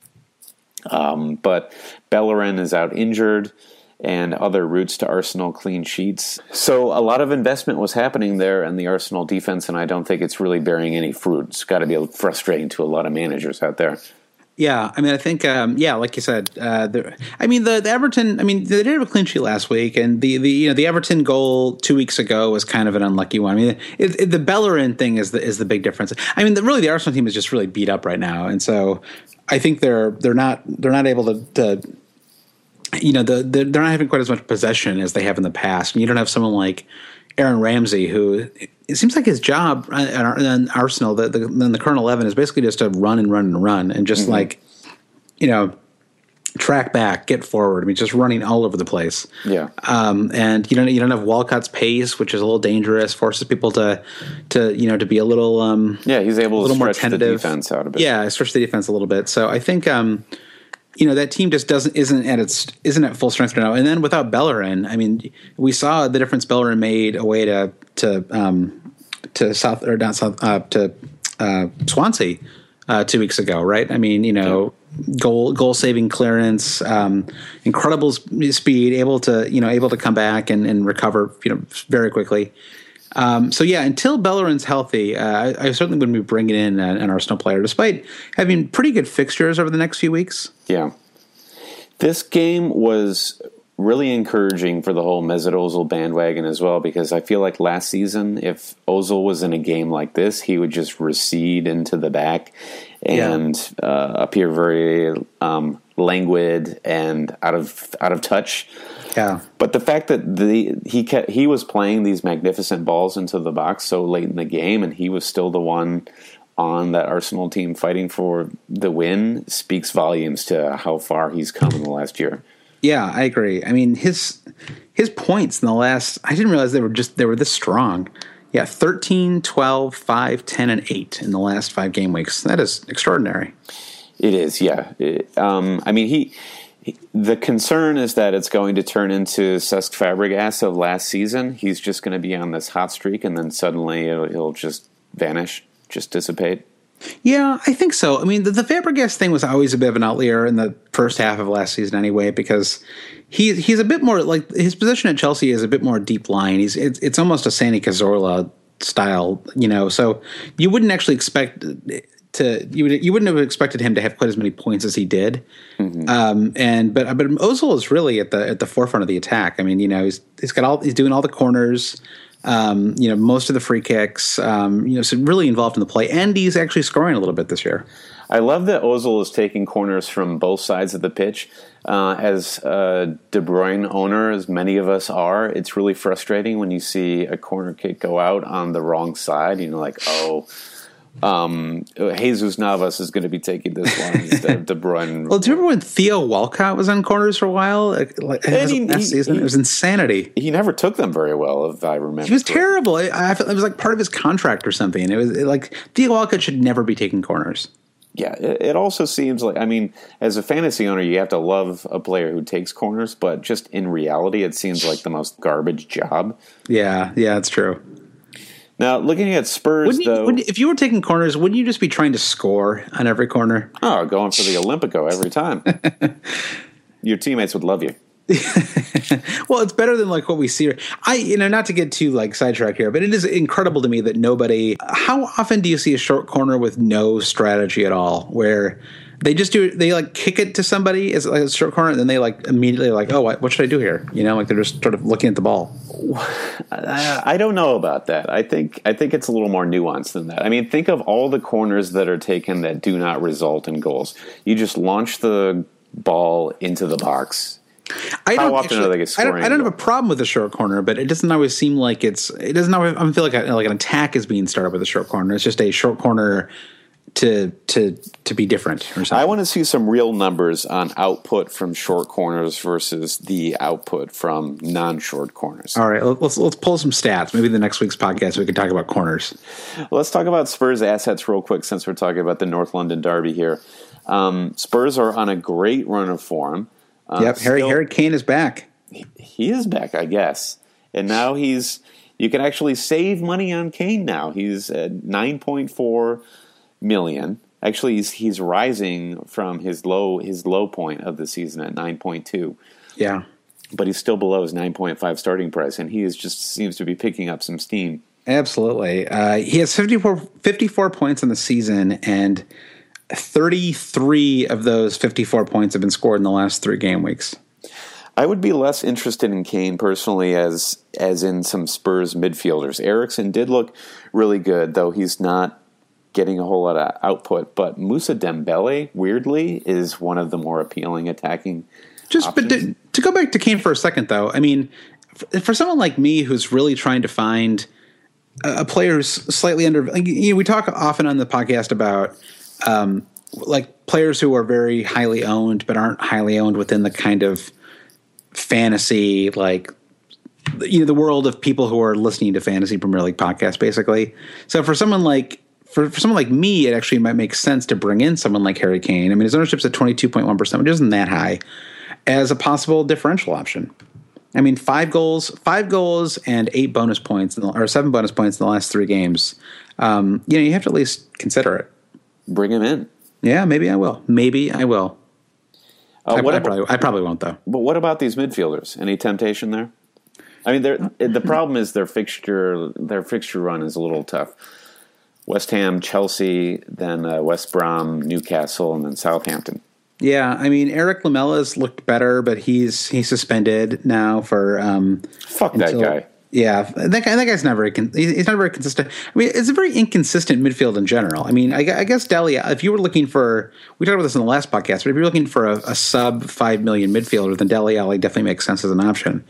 Um, but Bellerin is out injured, and other routes to Arsenal clean sheets. So a lot of investment was happening there in the Arsenal defense, and I don't think it's really bearing any fruit. It's got to be frustrating to a lot of managers out there. Yeah, I mean, I think, um, yeah, like you said, uh, the, I mean, the, the Everton, I mean, they did have a clean sheet last week, and the, the you know the Everton goal two weeks ago was kind of an unlucky one. I mean, it, it, the Bellerin thing is the is the big difference. I mean, the, really, the Arsenal team is just really beat up right now, and so I think they're they're not they're not able to. to You know, the, the, they're not having quite as much possession as they have in the past. And you don't have someone like Aaron Ramsey, who it seems like his job at Arsenal, the, the, the current eleven, is basically just to run and run and run and just mm-hmm. like, you know, track back, get forward. I mean, just running all over the place. Yeah. Um, and you don't you don't have Walcott's pace, which is a little dangerous, forces people to to you know to be a little um, yeah. He's able a little to more stretch tentative. the defense out a bit. Yeah, stretch the defense a little bit. So I think. Um, You know, that team just doesn't isn't at its isn't at full strength right now. And then without Bellerin, I mean, we saw the difference Bellerin made away to to um, to South or down South uh, to uh, Swansea uh, two weeks ago, right? I mean, you know, yeah. goal goal saving clearance, um, incredible speed, able to you know able to come back and, and recover you know very quickly. Um, so yeah, until Bellerin's healthy, uh, I, I certainly wouldn't be bringing in an, an Arsenal player, despite having pretty good fixtures over the next few weeks. Yeah, this game was really encouraging for the whole Mesut Ozil bandwagon as well, because I feel like last season, if Ozil was in a game like this, he would just recede into the back and yeah. uh, appear very um, languid and out of out of touch. Yeah, but the fact that the he kept, he was playing these magnificent balls into the box so late in the game, and he was still the one on that Arsenal team fighting for the win, speaks volumes to how far he's come in the last year. Yeah, I agree. I mean, his his points in the last, I didn't realize they were just they were this strong. Yeah, thirteen, twelve, five, ten, and eight in the last five game weeks. That is extraordinary. It is, yeah. It, um, I mean, he. The concern is that it's going to turn into Cesc Fabregas of last season. He's just going to be on this hot streak, and then suddenly it'll, it'll just vanish, just dissipate. Yeah, I think so. I mean, the, the Fabregas thing was always a bit of an outlier in the first half of last season anyway, because he he's a bit more, like, his position at Chelsea is a bit more deep line. He's It's, it's almost a Santi Cazorla style, you know, so you wouldn't actually expect... To you would you wouldn't have expected him to have quite as many points as he did, mm-hmm. um, and but but Ozil is really at the at the forefront of the attack. I mean, you know, he's he's got all he's doing all the corners, um, you know, most of the free kicks, um, you know, so really involved in the play, and he's actually scoring a little bit this year. I love that Ozil is taking corners from both sides of the pitch. Uh, as a De Bruyne owner, as many of us are, it's really frustrating when you see a corner kick go out on the wrong side. You know, like oh. Um, Jesus Navas is going to be taking this one instead of De Bruyne. Well, do you remember when Theo Walcott was on corners for a while? Like, like he, last he, season, he, it was insanity. He never took them very well, if I remember. He was correctly. terrible. I, I, it was like part of his contract or something. It was it, like Theo Walcott should never be taking corners. Yeah, it, it also seems like, I mean, as a fantasy owner, you have to love a player who takes corners, but just in reality, it seems like the most garbage job. Yeah, yeah, it's true. Now, looking at Spurs, wouldn't you, though... wouldn't, if you were taking corners, wouldn't you just be trying to score on every corner? Oh, going for the Olympico every time. Your teammates would love you. Well, it's better than like what we see. I, you know, not to get too like sidetracked here, but it is incredible to me that nobody... How often do you see a short corner with no strategy at all, where... They just do. They like kick it to somebody as like a short corner, and then they like immediately like, oh, what, what should I do here? You know, like they're just sort of looking at the ball. I, I don't know about that. I think I think it's a little more nuanced than that. I mean, think of all the corners that are taken that do not result in goals. You just launch the ball into the box, I How don't often actually, are they I scoring? don't, I don't have a problem with the short corner, but it doesn't always seem like it's. It doesn't always. I feel like a, like an attack is being started with a short corner. It's just a short corner to to to be different or something. I want to see some real numbers on output from short corners versus the output from non-short corners. All right, let's let's pull some stats. Maybe the next week's podcast we can talk about corners. Let's talk about Spurs assets real quick since we're talking about the North London Derby here. Um, Spurs are on a great run of form. Uh, yep, Harry still, Harry Kane is back. He, he is back, I guess, and now he's. You can actually save money on Kane now. He's at nine point four million. Actually, he's he's rising from his low his low point of the season at nine point two. Yeah, but he's still below his nine point five starting price, and he is just seems to be picking up some steam. Absolutely, uh, he has fifty-four, fifty-four points in the season, and thirty-three of those fifty-four points have been scored in the last three game weeks. I would be less interested in Kane personally as as in some Spurs midfielders. Eriksen did look really good, though he's not getting a whole lot of output. But Moussa Dembele, weirdly, is one of the more appealing attacking Just options. But to, to go back to Kane for a second, though, I mean, for, for someone like me who's really trying to find a, a player who's slightly under, like, you know, we talk often on the podcast about um, like players who are very highly owned but aren't highly owned within the kind of fantasy, like, you know, the world of people who are listening to Fantasy Premier League podcasts, basically. So for someone like for, for someone like me, it actually might make sense to bring in someone like Harry Kane. I mean, his ownership's at twenty-two point one percent, which isn't that high, as a possible differential option. I mean, five goals, five goals, and eight bonus points, in the, or seven bonus points in the last three games. Um, you know, you have to at least consider it. Bring him in. Yeah, maybe I will. Maybe I will. Uh, I, what I, about, probably, I probably won't, though. But what about these midfielders? Any temptation there? I mean, the problem is their fixture their fixture run is a little tough. West Ham, Chelsea, then uh, West Brom, Newcastle, and then Southampton. Yeah, I mean, Eric Lamella's looked better, but he's he's suspended now for um, fuck until, that guy. Yeah, that guy. That guy's not very. He's not very consistent. I mean, it's a very inconsistent midfield in general. I mean, I, I guess Dele. If you were looking for, we talked about this in the last podcast, but if you're looking for a, a sub five million midfielder, then Dele Alli definitely makes sense as an option.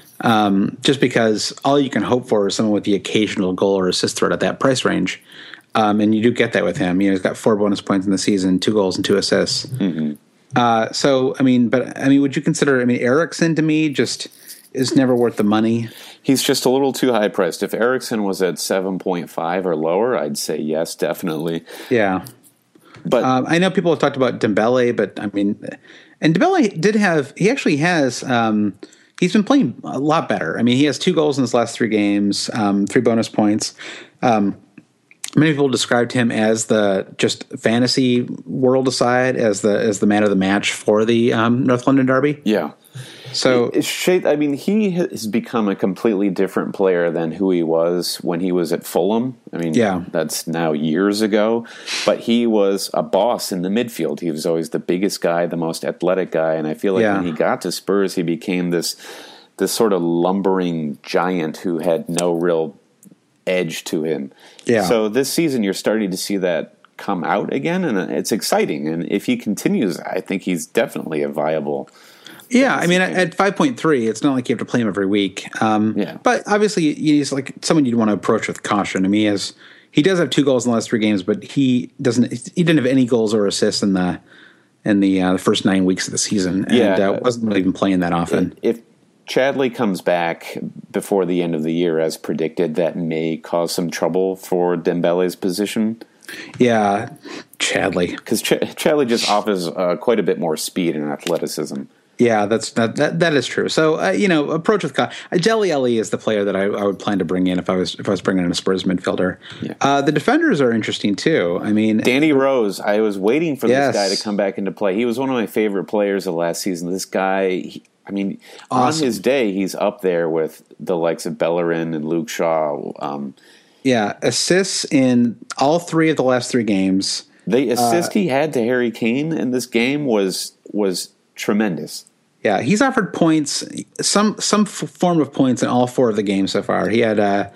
Um, just because all you can hope for is someone with the occasional goal or assist threat at that price range, um, and you do get that with him. You know, he's got four bonus points in the season, two goals and two assists. Mm-hmm. Uh, so, I mean, but I mean, would you consider? I mean, Eriksen to me just is never worth the money. He's just a little too high priced. If Eriksen was at seven point five or lower, I'd say yes, definitely. Yeah. But um, I know people have talked about Dembele, but I mean, and Dembele did have, he actually has, um, he's been playing a lot better. I mean, he has two goals in his last three games, um, three bonus points. Um, many people described him as the, just fantasy world aside, as the as the man of the match for the um, North London Derby. Yeah. So, it's shade, I mean, he has become a completely different player than who he was when he was at Fulham. I mean, yeah. that's now years ago. But he was a boss in the midfield. He was always the biggest guy, the most athletic guy. And I feel like yeah. when he got to Spurs, he became this this sort of lumbering giant who had no real edge to him. Yeah. So this season, you're starting to see that come out again, and it's exciting. And if he continues, I think he's definitely a viable. Yeah, I mean, at five point three, it's not like you have to play him every week. Um, yeah. But obviously, he's like someone you'd want to approach with caution. I mean, he has he does have two goals in the last three games, but he doesn't. He didn't have any goals or assists in the in the, uh, the first nine weeks of the season, and yeah. uh, wasn't really even playing that often. If Chadley comes back before the end of the year, as predicted, that may cause some trouble for Dembele's position. Yeah, Chadley, because Ch- Chadley just offers uh, quite a bit more speed and athleticism. Yeah, that's that that, that is true. So uh, you know, approach with caution. Uh, Dele Alli is the player that I, I would plan to bring in if I was if I was bringing in a Spurs midfielder. Yeah. Uh, the defenders are interesting too. I mean, Danny Rose. I was waiting for yes. this guy to come back into play. He was one of my favorite players of last season. This guy, he, I mean, awesome. On his day, he's up there with the likes of Bellerin and Luke Shaw. Um, yeah, assists in all three of the last three games. The assist uh, he had to Harry Kane in this game was was tremendous. Yeah, he's offered points, some some f- form of points in all four of the games so far. He had a,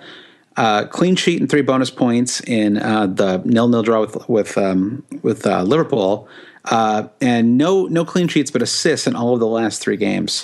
a clean sheet and three bonus points in uh, the nil-nil draw with with um, with uh, Liverpool, uh, and no no clean sheets but assists in all of the last three games.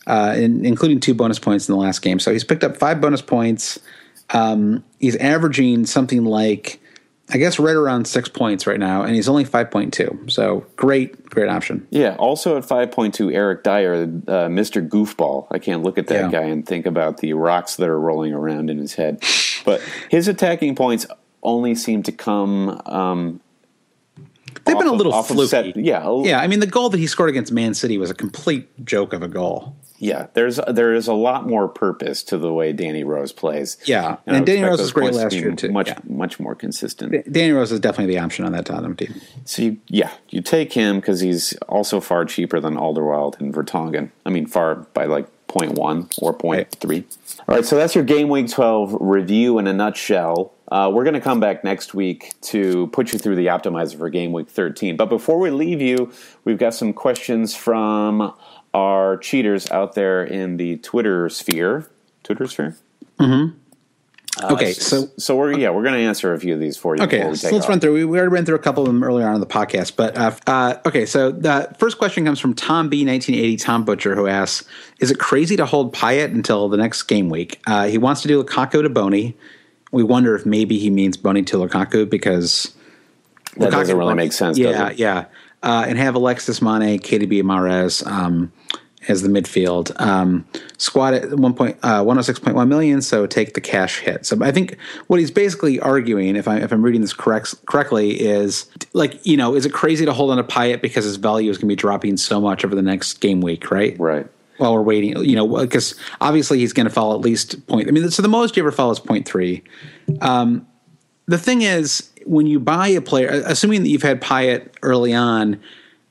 uh, in, including two bonus points in the last game. So he's picked up five bonus points. Um, he's averaging something like, I guess, right around six points right now, and he's only five point two. So great, great option. Yeah, also at five point two, Eric Dyer, uh, Mister Goofball. I can't look at that yeah. guy and think about the rocks that are rolling around in his head. But his attacking points only seem to come... Um, They've been a little of, fluky. Set, yeah. Yeah, I mean, the goal that he scored against Man City was a complete joke of a goal. Yeah, there's there is a lot more purpose to the way Danny Rose plays. Yeah, and, and Danny Rose was great last year too. Much yeah. much more consistent. Danny Rose is definitely the option on that Tottenham team. So you, yeah, you take him because he's also far cheaper than Alderweireld and Vertonghen. I mean, far by like zero point one or zero point three. Right. All right, so that's your Game Week twelve review in a nutshell. Uh, we're going to come back next week to put you through the optimizer for Game Week thirteen. But before we leave you, we've got some questions from our cheaters out there in the Twitter sphere. Twitter sphere? Mm-hmm. Uh, okay, so so we're yeah we're going to answer a few of these for you. Okay, so let's off. run through. We, we already ran through a couple of them earlier on in the podcast, but uh, uh, okay. So the first question comes from Tom B nineteen eighty Tom Butcher, who asks, "Is it crazy to hold Payet until the next game week? Uh, he wants to do Lukaku to Boney. We wonder if maybe he means Boney to Lukaku because that Lukaku doesn't really make sense. Yeah, does it? yeah. Uh, and have Alexis Mane, K D B, Mahrez um, as the midfield. Um, squad at one point uh, one hundred six point one million. So take the cash hit. So I think what he's basically arguing, if I if I'm reading this correct correctly, is like you know, is it crazy to hold on to Payet because his value is going to be dropping so much over the next game week, right? Right. While we're waiting, you know, because obviously he's going to fall at least point. I mean, so the most you ever fall is point three. Um, the thing is, when you buy a player, assuming that you've had Payet early on,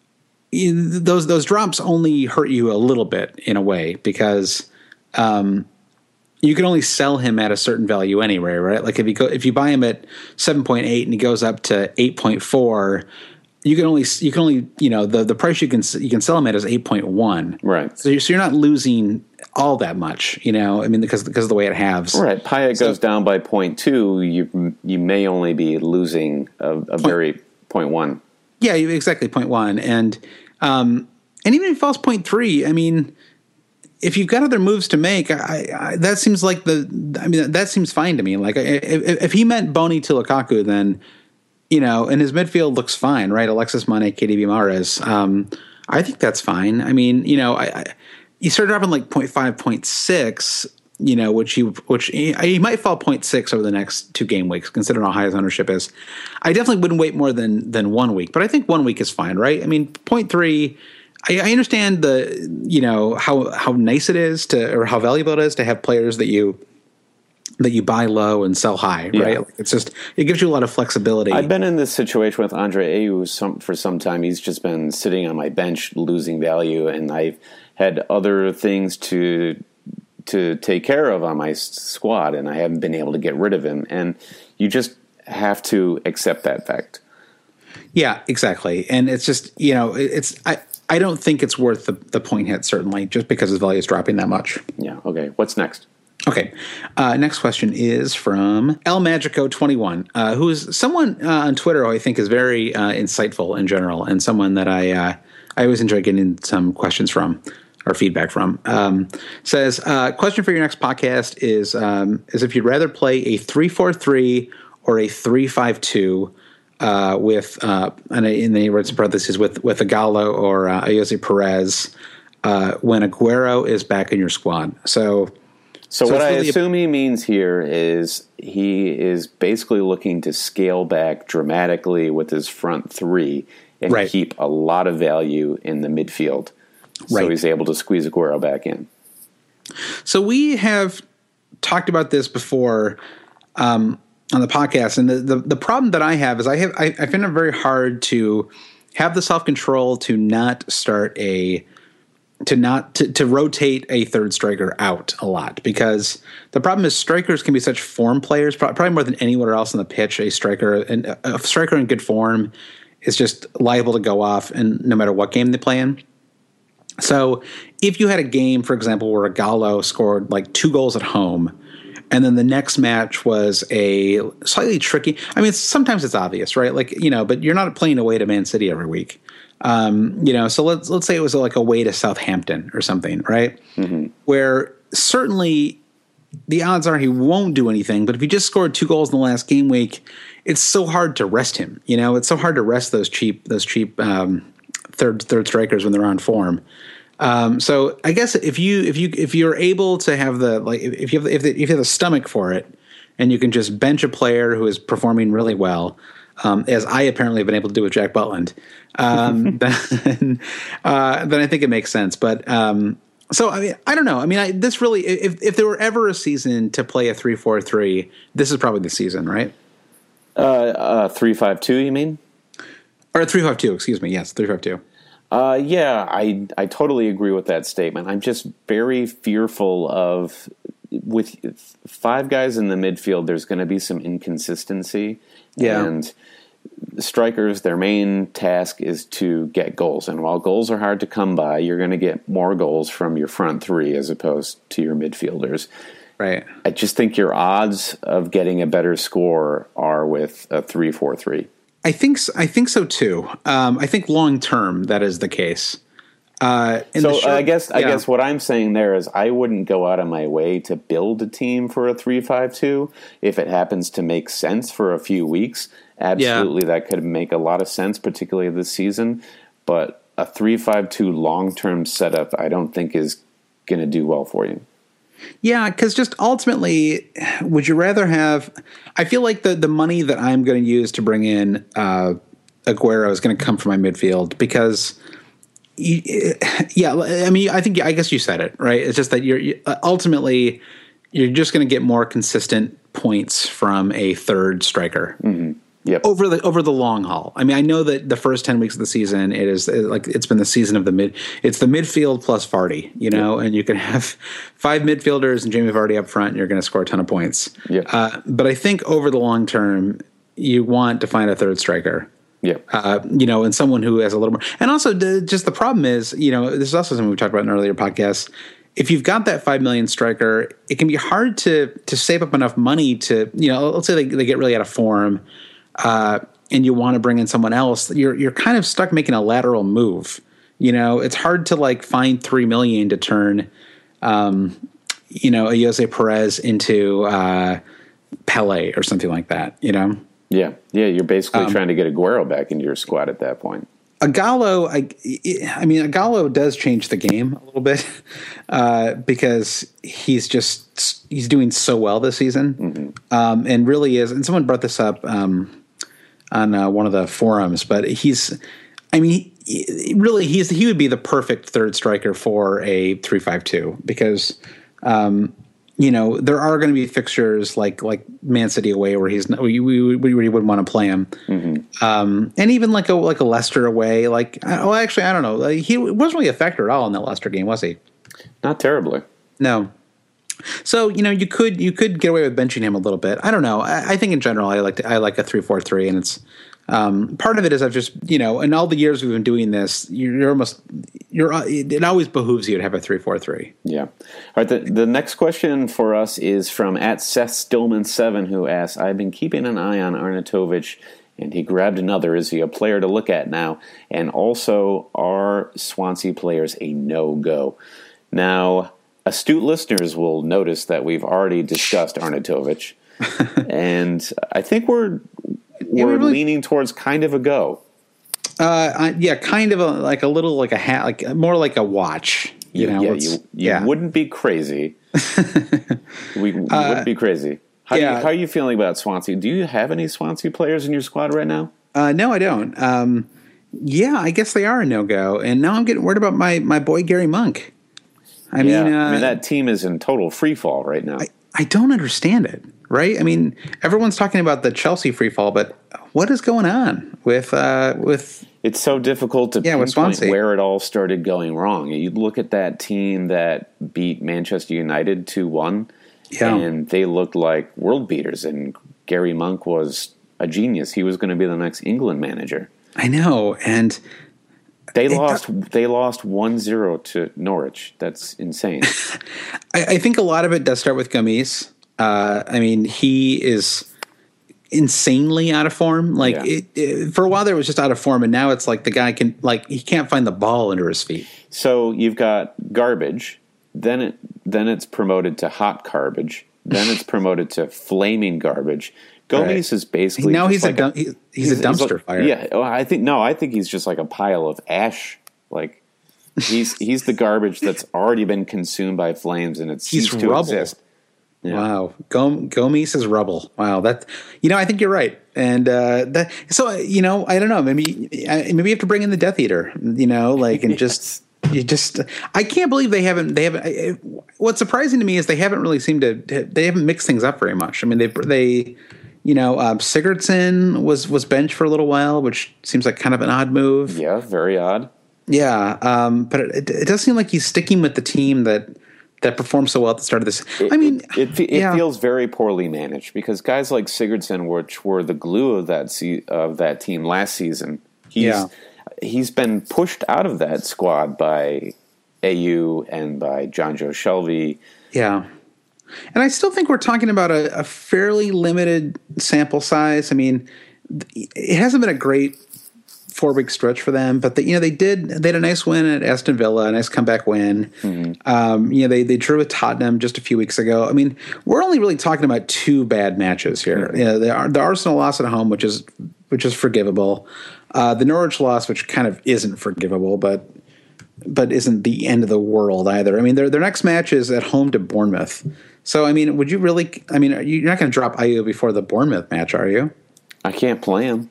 those those drops only hurt you a little bit in a way because um, you can only sell him at a certain value anyway, right? Like if you go if you buy him at seven point eight and he goes up to eight point four. You can only you can only you know the, the price you can you can sell them at is eight point one. Right. So you're, so you're not losing all that much, you know. I mean, because because of the way it halves. Right. Payet so, goes down by point two. You you may only be losing a, a point, very point one. Yeah, exactly point one, and um, and even if it falls point three, I mean, if you've got other moves to make, I, I, that seems like the. I mean, that seems fine to me. Like if, if he meant Boney to Lukaku, then. You know, and his midfield looks fine, right? Alexis Mane, K D B, Mahrez. Um, I think that's fine. I mean, you know, I, I you start dropping like point five, point six, you know, which he, which he, he might fall point six over the next two game weeks, considering how high his ownership is. I definitely wouldn't wait more than than one week, but I think one week is fine, right? I mean, point three. I, I understand the, you know, how how nice it is to, or how valuable it is to have players that you. that you buy low and sell high, yeah. right? It's just, it gives you a lot of flexibility. I've been in this situation with Andre Ayew some, for some time. He's just been sitting on my bench losing value, and I've had other things to to take care of on my squad, and I haven't been able to get rid of him. And you just have to accept that fact. Yeah, exactly. And it's just, you know, it's I, I don't think it's worth the, the point hit, certainly, just because his value is dropping that much. Yeah, okay. What's next? Okay. Uh, next question is from El Magico twenty-one, uh, who is someone uh, on Twitter who I think is very uh, insightful in general, and someone that I uh, I always enjoy getting some questions from or feedback from. Um, says, uh, question for your next podcast is um, is if you'd rather play a three four three or a three five two uh, with, uh, and in the words in parentheses, with, with a Gallo or uh, Ayoze Perez uh, when Aguero is back in your squad. So... So, so what I really assume he means here is he is basically looking to scale back dramatically with his front three and right. keep a lot of value in the midfield. So right. he's able to squeeze Aguero back in. So we have talked about this before um, on the podcast, and the, the, the problem that I have is I have I, I find it very hard to have the self-control to not start a to not to, to rotate a third striker out a lot, because the problem is strikers can be such form players, probably more than anywhere else on the pitch. A striker, and a striker in good form is just liable to go off, and no matter what game they play in. So if you had a game, for example, where a Gallo scored like two goals at home, and then the next match was a slightly tricky, I mean, sometimes it's obvious, right? Like, you know, but you're not playing away to Man City every week. Um, you know, so let's let's say it was like away to Southampton or something, right? Mm-hmm. Where certainly the odds are he won't do anything, but if he just scored two goals in the last game week, it's so hard to rest him. You know, it's so hard to rest those cheap those cheap um, third third strikers when they're on form. Um, so I guess if you if you if you're able to have the like if you have the, if, the, if you have the stomach for it, and you can just bench a player who is performing really well, um, as I apparently have been able to do with Jack Butland, um, then uh, then I think it makes sense. But um, So, I mean, I don't know. I mean, I, this really, if if there were ever a season to play a three four three, this is probably the season, right? Uh, uh, three five two, you mean? Or three five two, excuse me. Yes, three five two. Uh, yeah, I I totally agree with that statement. I'm just very fearful of, with five guys in the midfield, there's going to be some inconsistency. Yeah. And strikers, their main task is to get goals. And while goals are hard to come by, you're going to get more goals from your front three as opposed to your midfielders. Right. I just think your odds of getting a better score are with a three four three. I think so, I think so too. Um, I think long term that is the case. Uh, in so the short, I guess I yeah. guess what I'm saying there is I wouldn't go out of my way to build a team for a three five two if it happens to make sense for a few weeks. Absolutely, yeah. That could make a lot of sense, particularly this season. But a three five two long-term setup, I don't think is going to do well for you. Yeah, because just ultimately, would you rather have – I feel like the, the money that I'm going to use to bring in uh, Aguero is going to come from my midfield because – yeah, I mean, I think – I guess you said it, right? It's just that you're you, ultimately you're just going to get more consistent points from a third striker. Mm-hmm. Yep. Over the over the long haul. I mean, I know that the first ten weeks of the season, it is it, like it's been the season of the mid. It's the midfield plus Vardy, you know, yep. And you can have five midfielders and Jamie Vardy up front, and you're going to score a ton of points. Yep. Uh, but I think over the long term, you want to find a third striker. Yeah. Uh, you know, and someone who has a little more. And also, the, just the problem is, you know, this is also something we talked about in earlier podcasts. If you've got that five million striker, it can be hard to to save up enough money to, you know, let's say they, they get really out of form. Uh, and you want to bring in someone else, you're you're kind of stuck making a lateral move. You know, it's hard to like find three million to turn, um, you know, a Jose Perez into uh, Pele or something like that. You know. Yeah, yeah. You're basically um, trying to get Aguero back into your squad at that point. Agallo, I, I mean, Agallo does change the game a little bit uh, because he's just he's doing so well this season, mm-hmm. um, and really is. And someone brought this up. Um, on uh, one of the forums, but he's, I mean, he, really, he's he would be the perfect third striker for a three five two because, um, you know, there are going to be fixtures like like Man City away where he's not, we, we, we really wouldn't want to play him, mm-hmm. um, and even like a like a Leicester away, like oh, actually, I don't know, like, he wasn't really a factor at all in that Leicester game, was he? Not terribly. No. So, you know, you could you could get away with benching him a little bit. I don't know. I, I think in general, I like to, I like a three four three, and it's um, part of it is I've just, you know, in all the years we've been doing this, you're, you're almost you're it always behooves you to have a three four three. Yeah. All right. The, the next question for us is from at Seth Stillman seven, who asks, "I've been keeping an eye on Arnautovic, and he grabbed another. Is he a player to look at now? And also, are Swansea players a no go?" Now, astute listeners will notice that we've already discussed Arnautovic, and I think we're yeah, we're really, leaning towards kind of a go. Uh, I, yeah, kind of a, like a little like a hat, like more like a watch. You, you know, yeah, you, you yeah. wouldn't be crazy. we we uh, wouldn't be crazy. How, yeah. do you, how are you feeling about Swansea? Do you have any Swansea players in your squad right now? Uh, no, I don't. Um, yeah, I guess they are a no go, and now I'm getting worried about my my boy Gary Monk. I yeah, mean, uh, I mean that team is in total free fall right now. I, I don't understand it, right? I mean, everyone's talking about the Chelsea free fall, but what is going on with uh, with? It's so difficult to yeah, pinpoint where it all started going wrong. You look at that team that beat Manchester United two one, yeah. and they looked like world beaters, and Gary Monk was a genius. He was going to be the next England manager. I know, and They lost. They lost one zero to Norwich. That's insane. I, I think a lot of it does start with Gomis. Uh, I mean, he is insanely out of form. Like Yeah. it, it, for a while there, it was just out of form, and now it's like the guy can like he can't find the ball under his feet. So you've got garbage, then it then it's promoted to hot garbage, then it's promoted to flaming garbage. Gomes Right. is basically Now just he's like a, dum- he, he's, a dumpster like- fire. Yeah, well, I think no, I think he's just like a pile of ash. Like he's he's the garbage that's already been consumed by flames and it's He's ceased to rubble. exist. Yeah. Wow, Gom- Gomes is rubble. Wow, that you know, I think you're right, and uh, that so you know, I don't know. Maybe maybe you have to bring in the Death Eater, you know, like and just you just. I can't believe they haven't. They haven't. I, what's surprising to me is they haven't really seemed to. They haven't mixed things up very much. I mean, they they. You know, um, Sigurdsson was was benched for a little while, which seems like kind of an odd move. Yeah, very odd. Yeah, um, but it, it does seem like he's sticking with the team that that performed so well at the start of this. It, I mean, it, it, it yeah. feels very poorly managed because guys like Sigurdsson, which were the glue of that se- of that team last season, he's Yeah. he's been pushed out of that squad by A U and by John Joe Shelby. Yeah. And I still think we're talking about a, a fairly limited sample size. I mean, it hasn't been a great four week stretch for them, but the, you know they did they had a nice win at Aston Villa, a nice comeback win. Mm-hmm. Um, you know they they drew with Tottenham just a few weeks ago. I mean, we're only really talking about two bad matches here. Mm-hmm. You know, the, the Arsenal loss at home, which is which is forgivable. Uh, the Norwich loss, which kind of isn't forgivable, but but isn't the end of the world either. I mean, their their next match is at home to Bournemouth. So, I mean, would you really? I mean, you're not going to drop Ayew before the Bournemouth match, are you? I can't play him.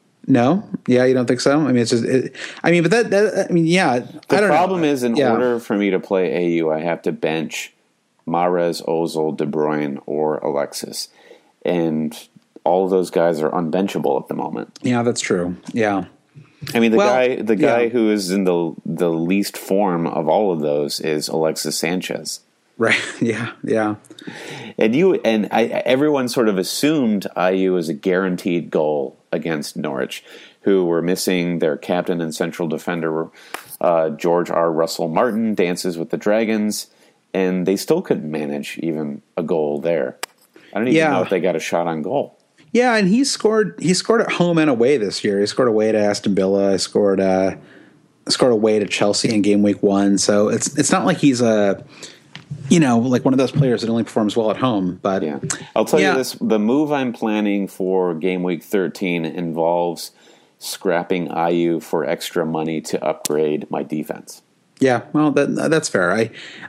No, yeah, you don't think so? I mean, it's just. It, I mean, but that, that. I mean, yeah. The I don't problem know. is, in yeah. order for me to play A U, I have to bench Mahrez, Ozil, De Bruyne, or Alexis, and all of those guys are unbenchable at the moment. Yeah, that's true. Yeah. I mean, the well, guy, the guy yeah. who is in the the least form of all of those is Alexis Sanchez. Right. Yeah. Yeah. And you and I, everyone sort of assumed I U as a guaranteed goal against Norwich, who were missing their captain and central defender, uh, George R. Russell Martin, dances with the Dragons, and they still couldn't manage even a goal there. I don't even Yeah. know if they got a shot on goal. Yeah, and he scored. He scored at home and away this year. He scored away to Aston Villa. He scored. Uh, scored away to Chelsea in game week one. So it's it's not like he's a, you know, like one of those players that only performs well at home. But Yeah, I'll tell yeah. you this: the move I'm planning for game week thirteen involves scrapping I U for extra money to upgrade my defense. Yeah, well, that, that's fair. I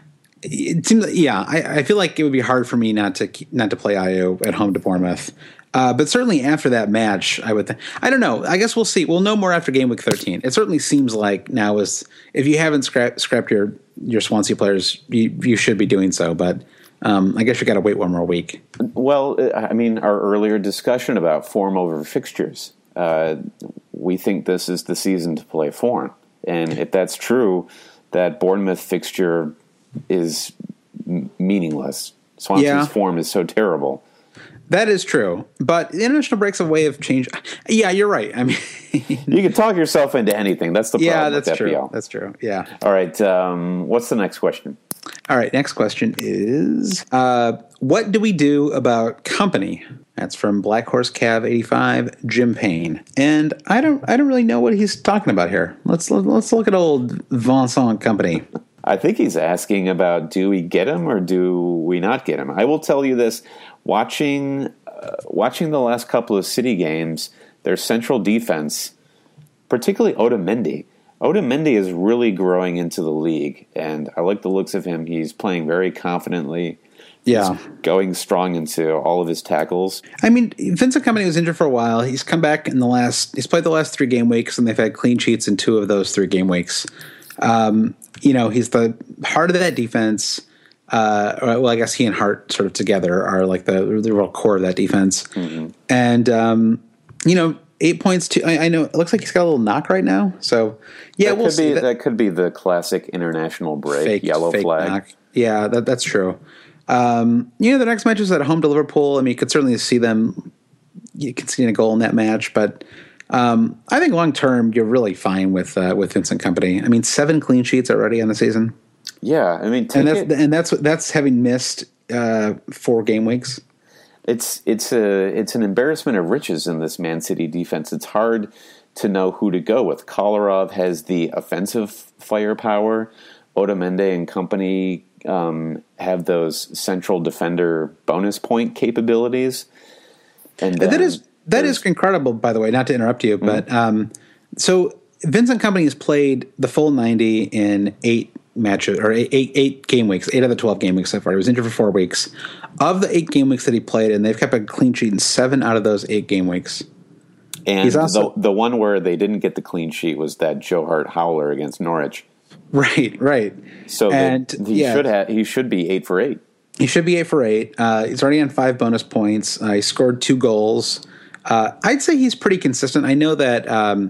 it seems, yeah, I, I feel like it would be hard for me not to not to play Ayew at home to Bournemouth. Uh, but certainly after that match, I would. Th- I don't know. I guess we'll see. We'll know more after game week thirteen. It certainly seems like now is if you haven't scrapped scrapped your your Swansea players, you you should be doing so. But um, I guess you got to wait one more week. Well, I mean, our earlier discussion about form over fixtures. Uh, we think this is the season to play form, and if that's true, that Bournemouth fixture is m- meaningless. Swansea's Yeah. form is so terrible. That is true, but the international break's a way of change. Yeah, you're right. I mean, You can talk yourself into anything. That's the problem yeah, with that's F P L. true. That's true. Yeah. All right. Um, what's the next question? All right. Next question is, uh, what do we do about company? That's from Black Horse Cav eighty-five, Jim Payne, and I don't, I don't really know what he's talking about here. Let's let's look at old Vincent Company. I think he's asking about, do we get him or do we not get him? I will tell you this. Watching uh, watching the last couple of City games, their central defense, particularly Otamendi, Otamendi is really growing into the league, and I like the looks of him. He's playing very confidently. Yeah. He's going strong into all of his tackles. I mean, Vincent Company was injured for a while. He's come back in the last, he's played the last three game weeks, and they've had clean sheets in two of those three game weeks. Um, you know, he's the heart of that defense. Uh, well, I guess he and Hart sort of together are like the the real core of that defense. Mm-hmm. And um, you know, eight points to. I, I know it looks like he's got a little knock right now. So yeah, that we'll could see. be That, that could be the classic international break, fake, yellow fake flag. knock. Yeah, that, that's true. Um, you know, the next match is at home to Liverpool. I mean, you could certainly see them. You can see a goal in that match, but um, I think long term you're really fine with uh, with Vincent Company. I mean, seven clean sheets already on the season. Yeah, I mean, take And that's it, and that's that's having missed uh, four game weeks. It's it's a it's an embarrassment of riches in this Man City defense. It's hard to know who to go with. Kolarov has the offensive firepower. Otamendi and company um, have those central defender bonus point capabilities. And that is that is incredible, by the way. Not to interrupt you, mm-hmm. but um, so Vincent Kompany has played the full ninety in eight matches or eight, eight, eight game weeks, eight of the twelve game weeks so far. He was injured for four weeks. Of the eight game weeks that he played, and they've kept a clean sheet in seven out of those eight game weeks. And He's also, the the one where they didn't get the clean sheet was that Joe Hart howler against Norwich. Right, right. So and, the, he yeah, should have he should be eight for eight. He should be eight for eight. Uh, he's already on five bonus points. Uh, he scored two goals. Uh, I'd say he's pretty consistent. I know that um,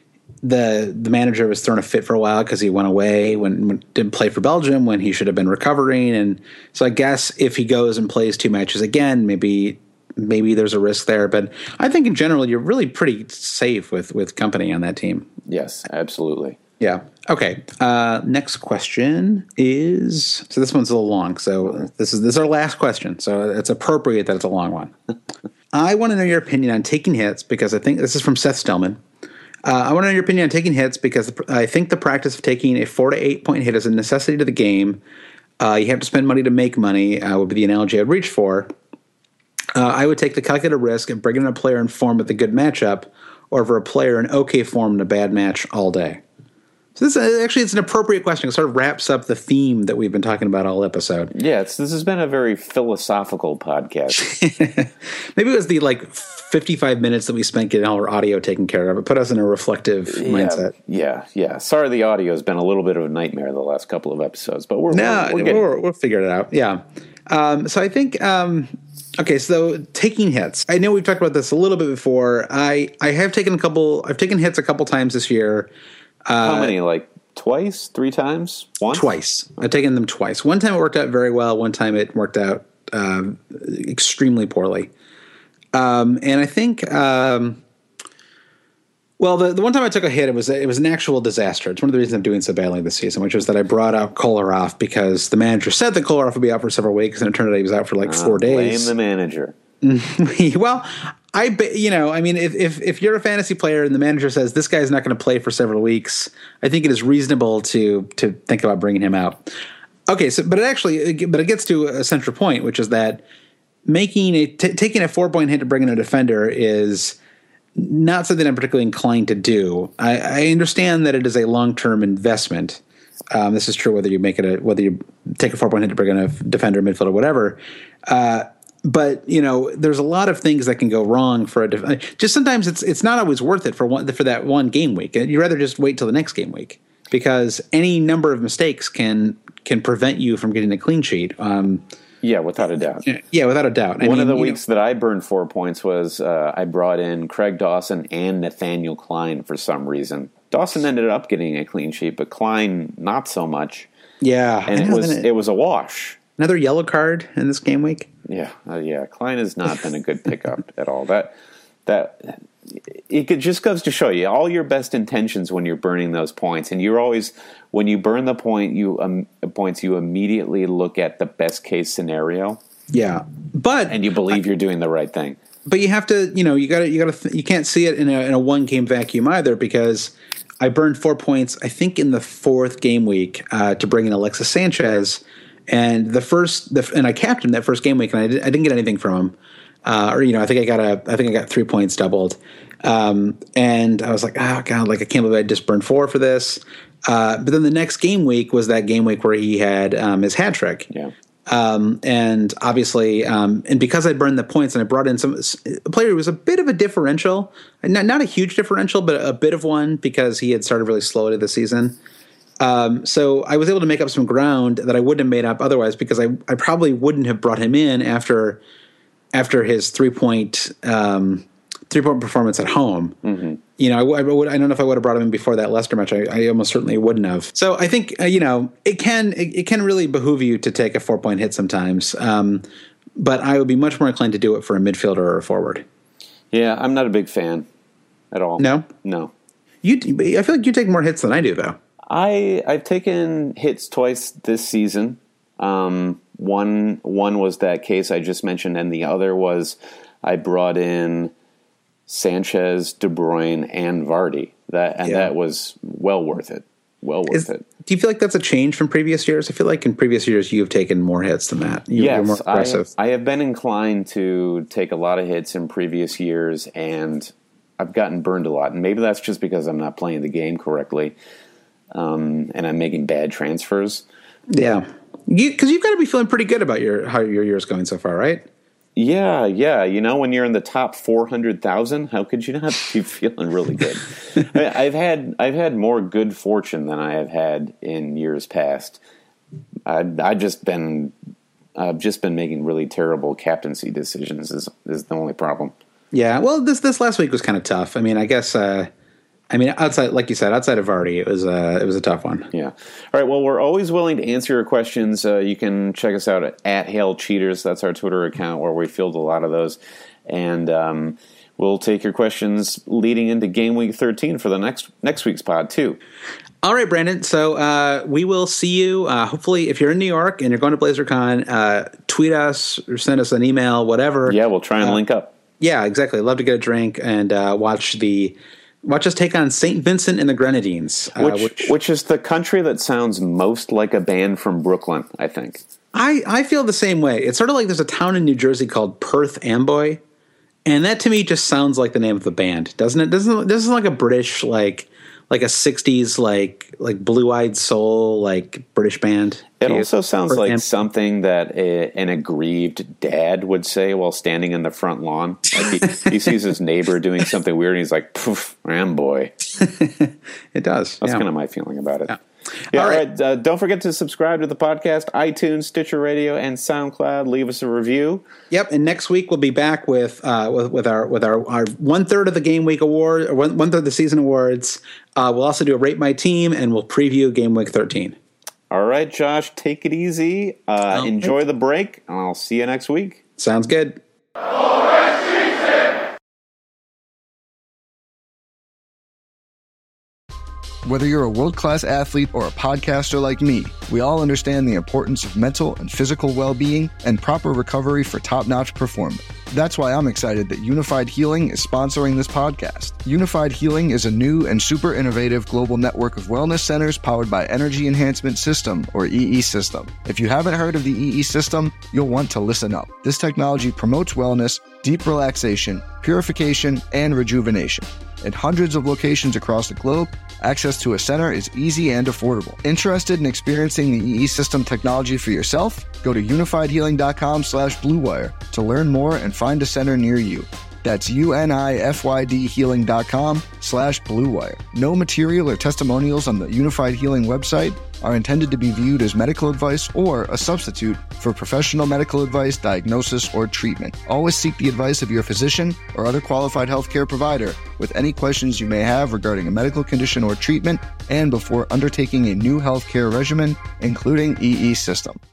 the the manager was thrown a fit for a while because he went away when, when didn't play for Belgium when he should have been recovering, and so I guess if he goes and plays two matches again, maybe maybe there's a risk there. But I think in general, you're really pretty safe with with Kompany on that team. Yes, absolutely. Yeah. Okay. Uh, next question is so this one's a little long. So this is this is our last question. So it's appropriate that it's a long one. I want to know your opinion on taking hits because I think this is from Seth Stillman. Uh, I want to know your opinion on taking hits because I think the practice of taking a four to eight point hit is a necessity to the game. Uh, you have to spend money to make money, uh, would be the analogy I'd reach for. Uh, I would take the calculated risk of bringing in a player in form with a good matchup over a player in okay form in a bad match all day. So this is, actually, it's an appropriate question. It sort of wraps up the theme that we've been talking about all episode. Yeah, it's, this has been a very philosophical podcast. Maybe it was the like fifty-five minutes that we spent getting all our audio taken care of. It put us in a reflective yeah, mindset. Yeah, yeah. Sorry, the audio has been a little bit of a nightmare the last couple of episodes, but we're no, we're, we're we'll, we'll figure it out. Yeah. Um, so I think. Um, Okay, so taking hits. I know we've talked about this a little bit before. I, I have taken a couple. I've taken hits a couple times this year. Uh, How many? Like twice, three times, once? Twice. I've taken them twice. One time it worked out very well. One time it worked out um, extremely poorly. Um, and I think, um, well, the, the one time I took a hit, it was it was an actual disaster. It's one of the reasons I'm doing so badly this season, which was that I brought out Kolarov because the manager said that Kolarov would be out for several weeks, and it turned out he was out for like uh, four days. Blame the manager. Well, I you know, I mean, if, if if you're a fantasy player and the manager says this guy's not going to play for several weeks, I think it is reasonable to to think about bringing him out. Okay, so but it actually, but it gets to a central point, which is that making a t- taking a four point hit to bring in a defender is not something I'm particularly inclined to do. I, I understand that it is a long term investment. Um, this is true whether you make it a whether you take a four point hit to bring in a defender, midfielder, whatever. Uh, But you know, there's a lot of things that can go wrong for a def- just sometimes it's it's not always worth it for one for that one game week. You'd rather just wait till the next game week because any number of mistakes can can prevent you from getting a clean sheet. Um, yeah, without a doubt. Yeah, without a doubt. I one mean, of the weeks know, that I burned four points was uh, I brought in Craig Dawson and Nathaniel Klein for some reason. Dawson ended up getting a clean sheet, but Klein not so much. Yeah, and it was it, it was a wash. Another yellow card in this game week. Yeah, uh, yeah. Klein has not been a good pickup at all. That that it just goes to show you all your best intentions when you're burning those points, and you're always when you burn the point, you um, points you immediately look at the best case scenario. Yeah, but and you believe I, you're doing the right thing. But you have to, you know, you got to, you got to, th- you can't see it in a, in a one game vacuum either because I burned four points. I think in the fourth game week uh, to bring in Alexis Sanchez. And the first, the, and I capped him that first game week, and I, did, I didn't get anything from him, uh, or you know, I think I got a, I think I got three points doubled, um, and I was like, oh god, like I can't believe I just burned four for this. Uh, but then the next game week was that game week where he had um, his hat trick, yeah, um, and obviously, um, and because I burned the points and I brought in some a player who was a bit of a differential, not not a huge differential, but a bit of one because he had started really slowly this season. Um, so I was able to make up some ground that I wouldn't have made up otherwise because I, I probably wouldn't have brought him in after after his three point um, three point performance at home. Mm-hmm. You know, I, I, would, I don't know if I would have brought him in before that Leicester match. I, I almost certainly wouldn't have. So I think uh, you know it can it, it can really behoove you to take a four point hit sometimes, um, but I would be much more inclined to do it for a midfielder or a forward. Yeah, I'm not a big fan at all. No, no. You, I feel like you take more hits than I do, though. I, I've taken hits twice this season. Um, one one was that case I just mentioned, and the other was I brought in Sanchez, De Bruyne, and Vardy. That and yeah. that was well worth it. Well worth Is, it. Do you feel like that's a change from previous years? I feel like in previous years you have taken more hits than that. You, yes, you're more aggressive. I have, I have been inclined to take a lot of hits in previous years, and I've gotten burned a lot. And maybe that's just because I'm not playing the game correctly, um, and I'm making bad transfers. Yeah, because you, you've got to be feeling pretty good about your how your year's going so far, right? Yeah, yeah. You know, when you're in the top four hundred thousand, how could you not be feeling really good? I, I've had I've had more good fortune than I have had in years past. I I just been I've just been making really terrible captaincy decisions. Is is the only problem. Yeah. Well, this this last week was kind of tough. I mean, I guess. Uh, I mean, outside, like you said, outside of Vardy, it was uh, it was a tough one. Yeah. All right. Well, we're always willing to answer your questions. Uh, you can check us out at, at Hail Cheaters. That's our Twitter account where we field a lot of those, and um, we'll take your questions leading into Game Week thirteen for the next next week's pod too. All right, Brandon. So uh, we will see you. Uh, hopefully, if you're in New York and you're going to BlazerCon, uh, tweet us or send us an email, whatever. Yeah, we'll try and uh, link up. Yeah, exactly. I'd love to get a drink and uh, watch the. Watch us take on Saint Vincent and the Grenadines. Uh, which, which which is the country that sounds most like a band from Brooklyn, I think. I, I feel the same way. It's sort of like there's a town in New Jersey called Perth Amboy, and that to me just sounds like the name of the band, doesn't it? Doesn't this is like a British like like a sixties like like Blue-Eyed Soul like British band. It also sounds Perth like Am- something that a, an aggrieved dad would say while standing in the front lawn. Like he, he sees his neighbor doing something weird, and he's like, "Poof, Amboy." It does. That's yeah. kind of my feeling about it. Yeah. Yeah, all all right. right. Uh, don't forget to subscribe to the podcast, iTunes, Stitcher Radio, and SoundCloud. Leave us a review. Yep. And next week we'll be back with uh, with, with our with our, our one third of the Game Week award, or one, one third of the season awards. Uh, we'll also do a Rate My Team, and we'll preview Game Week thirteen. All right, Josh, take it easy. Uh, okay. Enjoy the break, and I'll see you next week. Sounds good. Whether you're a world-class athlete or a podcaster like me, we all understand the importance of mental and physical well-being and proper recovery for top-notch performance. That's why I'm excited that Unified Healing is sponsoring this podcast. Unified Healing is a new and super innovative global network of wellness centers powered by Energy Enhancement System, or E E System. If you haven't heard of the E E System, you'll want to listen up. This technology promotes wellness, deep relaxation, purification, and rejuvenation. At hundreds of locations across the globe, access to a center is easy and affordable. Interested in experiencing the E E System technology for yourself? Go to unified healing dot com slash blue wire to learn more and find a center near you. That's U-N-I-F-Y-D healing dot com slash blue wire. No material or testimonials on the Unified Healing website are intended to be viewed as medical advice or a substitute for professional medical advice, diagnosis, or treatment. Always seek the advice of your physician or other qualified healthcare provider with any questions you may have regarding a medical condition or treatment and before undertaking a new healthcare regimen, including E E System.